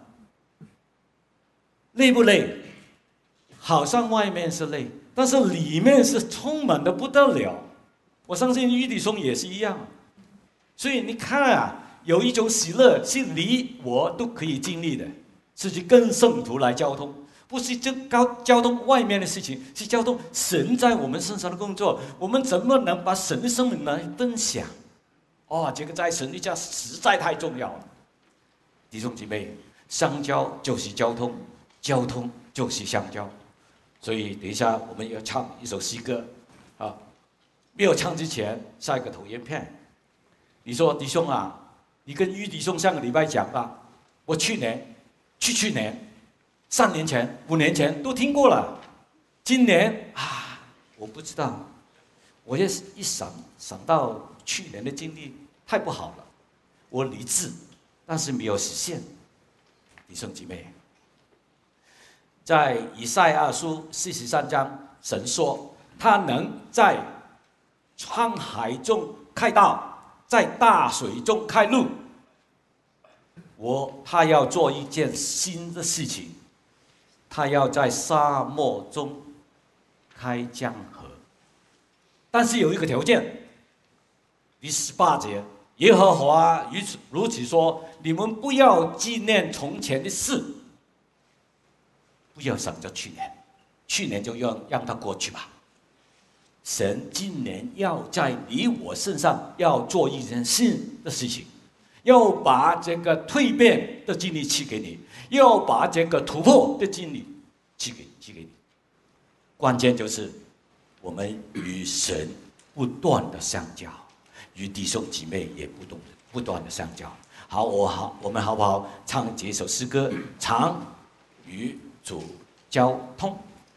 累不累？好像外面是累，但是里面是充满的不得了。我相信玉弟兄也是一样。所以你看啊，有一种喜乐是你我都可以经历的，是去跟圣徒来交通，不是交通外面的事情，是交通神在我们身上的工作。我们怎么能把神的生命来分享？这个在神的家实在太重要了。弟兄姐妹，相交就是交通，交通就是相交。所以等一下我们要唱一首诗歌啊，没有唱之前下一个投影片。你说弟兄啊，你跟玉弟兄上个礼拜讲吧，我去年、3年前、5年前都听过了。今年我不知道，我也一想到去年的经历太不好了，我立志，但是没有实现。弟兄姐妹，在以赛亚书43章，神说他能在沧海中开道，在大水中开路。他要做一件新的事情，他要在沙漠中开江河。但是有一个条件，第18节，耶和华如此说：你们不要纪念从前的事，不要想着去年就让它过去吧。神今年要在你我身上要做一件新的事情，要把这个蜕变的经历赐给你，要把这个突破的经历赐给你。关键就是我们与神不断的相交，与弟兄姊妹也不断的相交。好，我们好不好唱这首诗歌？常与主交通。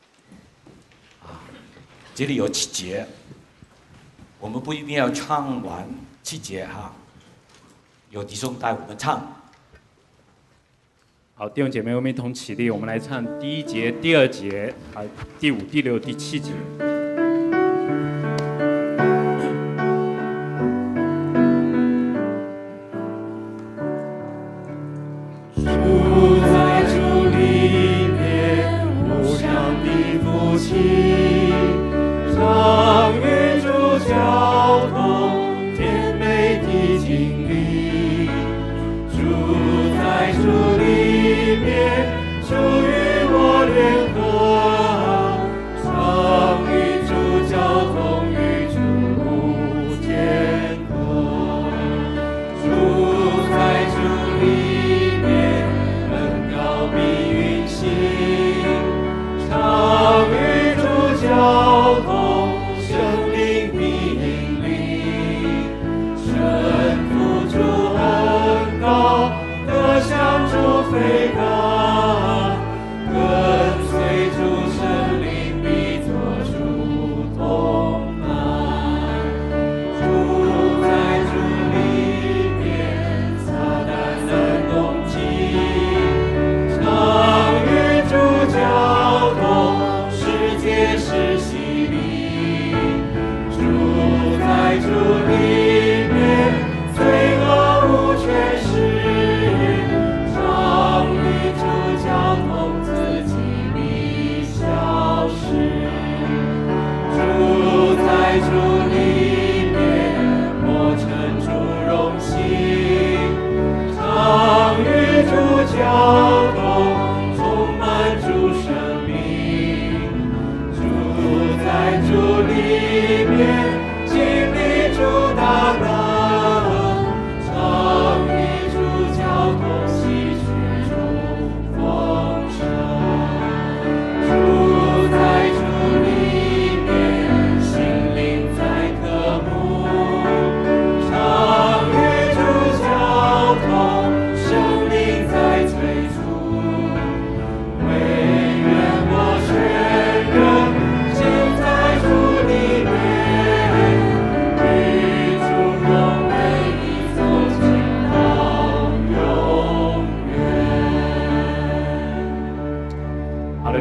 这里有7节，我们不一定要唱完7节哈，有弟兄带我们唱。 好，弟兄姐妹，我们一同起立，我们来唱第1节、第2节、第5、第6、第7节。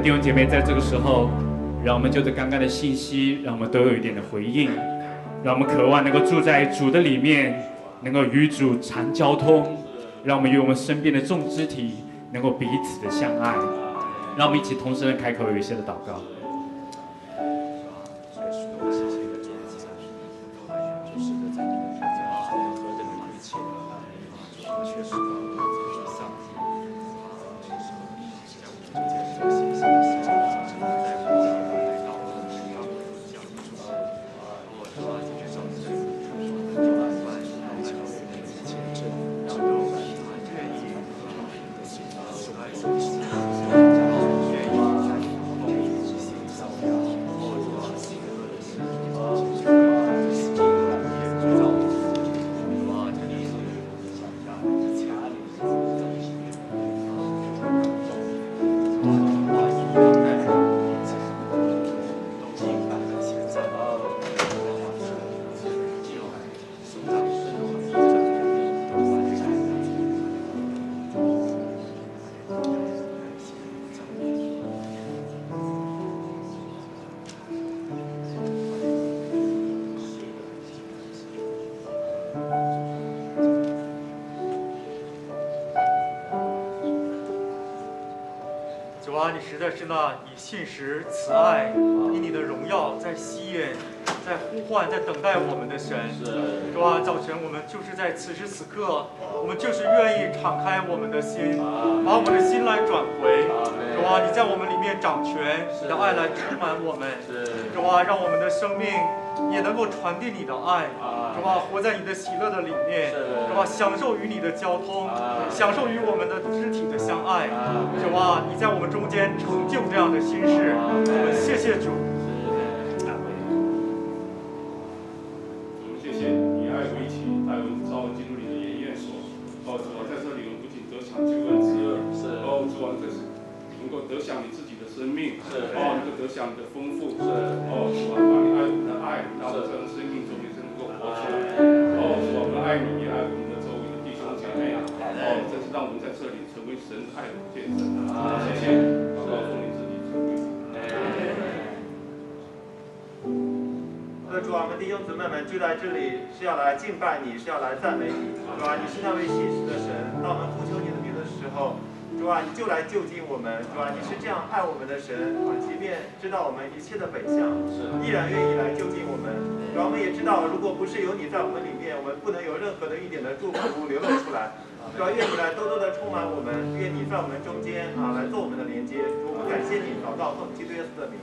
弟兄姐妹在这个时候，让我们就着刚刚的信息，让我们都有一点的回应，让我们渴望能够住在主的里面，能够与主常交通，让我们与我们身边的众肢体能够彼此的相爱，让我们一起同时的开口有一些的祷告。 主啊，你实在是那以信实、慈爱，以你的荣耀在吸引、在呼唤、在等待我们的神。主啊，早晨我们就是在此时此刻，我们就是愿意敞开我们的心，把我们的心来转回。主啊，你在我们里面掌权，你的爱来充满我们。主啊，让我们的生命也能够传递你的爱。主啊，活在你的喜乐的里面。主啊，享受与你的交通，享受与我们的肢体的相爱。主啊，你在我们中间成就这样的心事，我们谢谢主。 谢谢你爱我一起带我们召进入你的研院所。主啊，在这里我们不仅得享救恩之乐，主啊，这是能够得享你自己的生命，能够得享你的丰富，主啊，把你爱我们的爱，让我们这样生命中也是能够活出来。主啊，我们爱你，也爱我们的周围的弟兄姐妹。真是让我们在这里成为神爱的见证。谢谢，祷告奉你自己成为。 主啊，我们弟兄姊妹们聚在这里是要来敬拜你，是要来赞美你。主啊，你是那位信实的神。当我们呼求你的名的时候，主啊，你就来就近我们。主啊，你是这样爱我们的神啊，即便知道我们一切的本相，依然愿意来就近我们。主啊，我们也知道，如果不是有你在我们里面，我们不能有任何的一点的祝福流露出来。主啊，愿你来多多的充满我们，愿你在我们中间啊来做我们的连接。主，我们感谢你，祷告奉基督耶稣的名。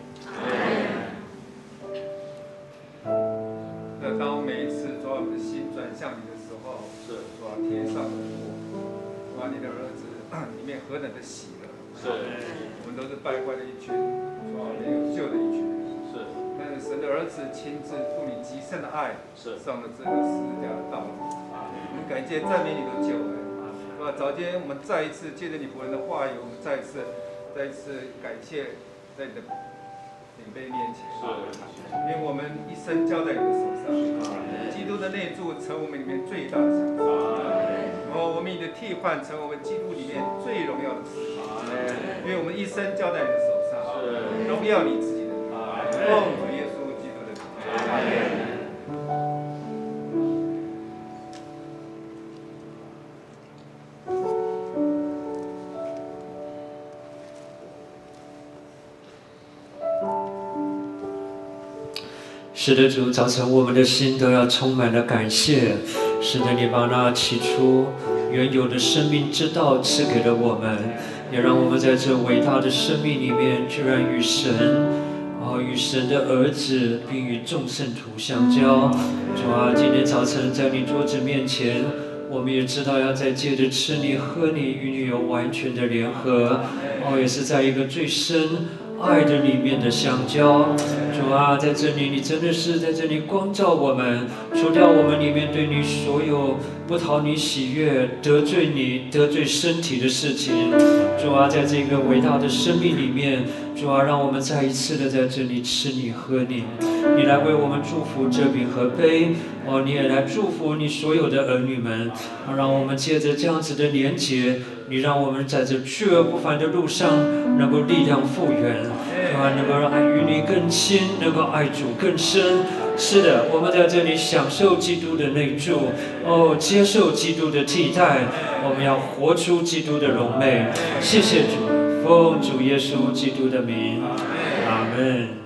那当每一次主啊，我们的心转向你的时候，主啊，天上的父，主啊，你的儿子里面何等的喜乐！我们都是败坏的一群，主啊，没有救的一群。但是神的儿子亲自付你极深的爱，上了这个十字架的道路。我们感谢赞美你的救恩，是吧？早间我们再一次借着你仆人的话语，我们再一次感谢在你的领杯面前，因为我们一生交在你的手上，基督的内住成我们里面最大的享受，我们以你的替换成我们基督里面最荣耀的事情，因为我们一生交在你的手上，荣耀你自己的名，奉主耶稣基督的名。 是的，主，早晨我们的心都要充满了感谢。是的，你把那起初原有的生命之道赐给了我们，也让我们在这伟大的生命里面，居然与神的儿子，并与众圣徒相交。主啊，今天早晨在你桌子面前，我们也知道要在借着吃你喝你，与你有完全的联合，也是在一个最深爱的里面的相交。主啊，在这里你真的是在这里光照我们，除掉我们里面对你所有不讨你喜悦、得罪你、得罪身体的事情。主啊，在这个伟大的生命里面，主啊，让我们再一次的在这里吃你喝你，你来为我们祝福这饼和杯，你也来祝福你所有的儿女们，让我们借着这样子的连结， 你让我们在这去而不返的路上能够力量复原，主啊，能够爱与你更亲，能够爱主更深。是的，我们在这里享受基督的内住，接受基督的替代，我们要活出基督的荣美。谢谢主，奉主耶稣基督的名，阿门。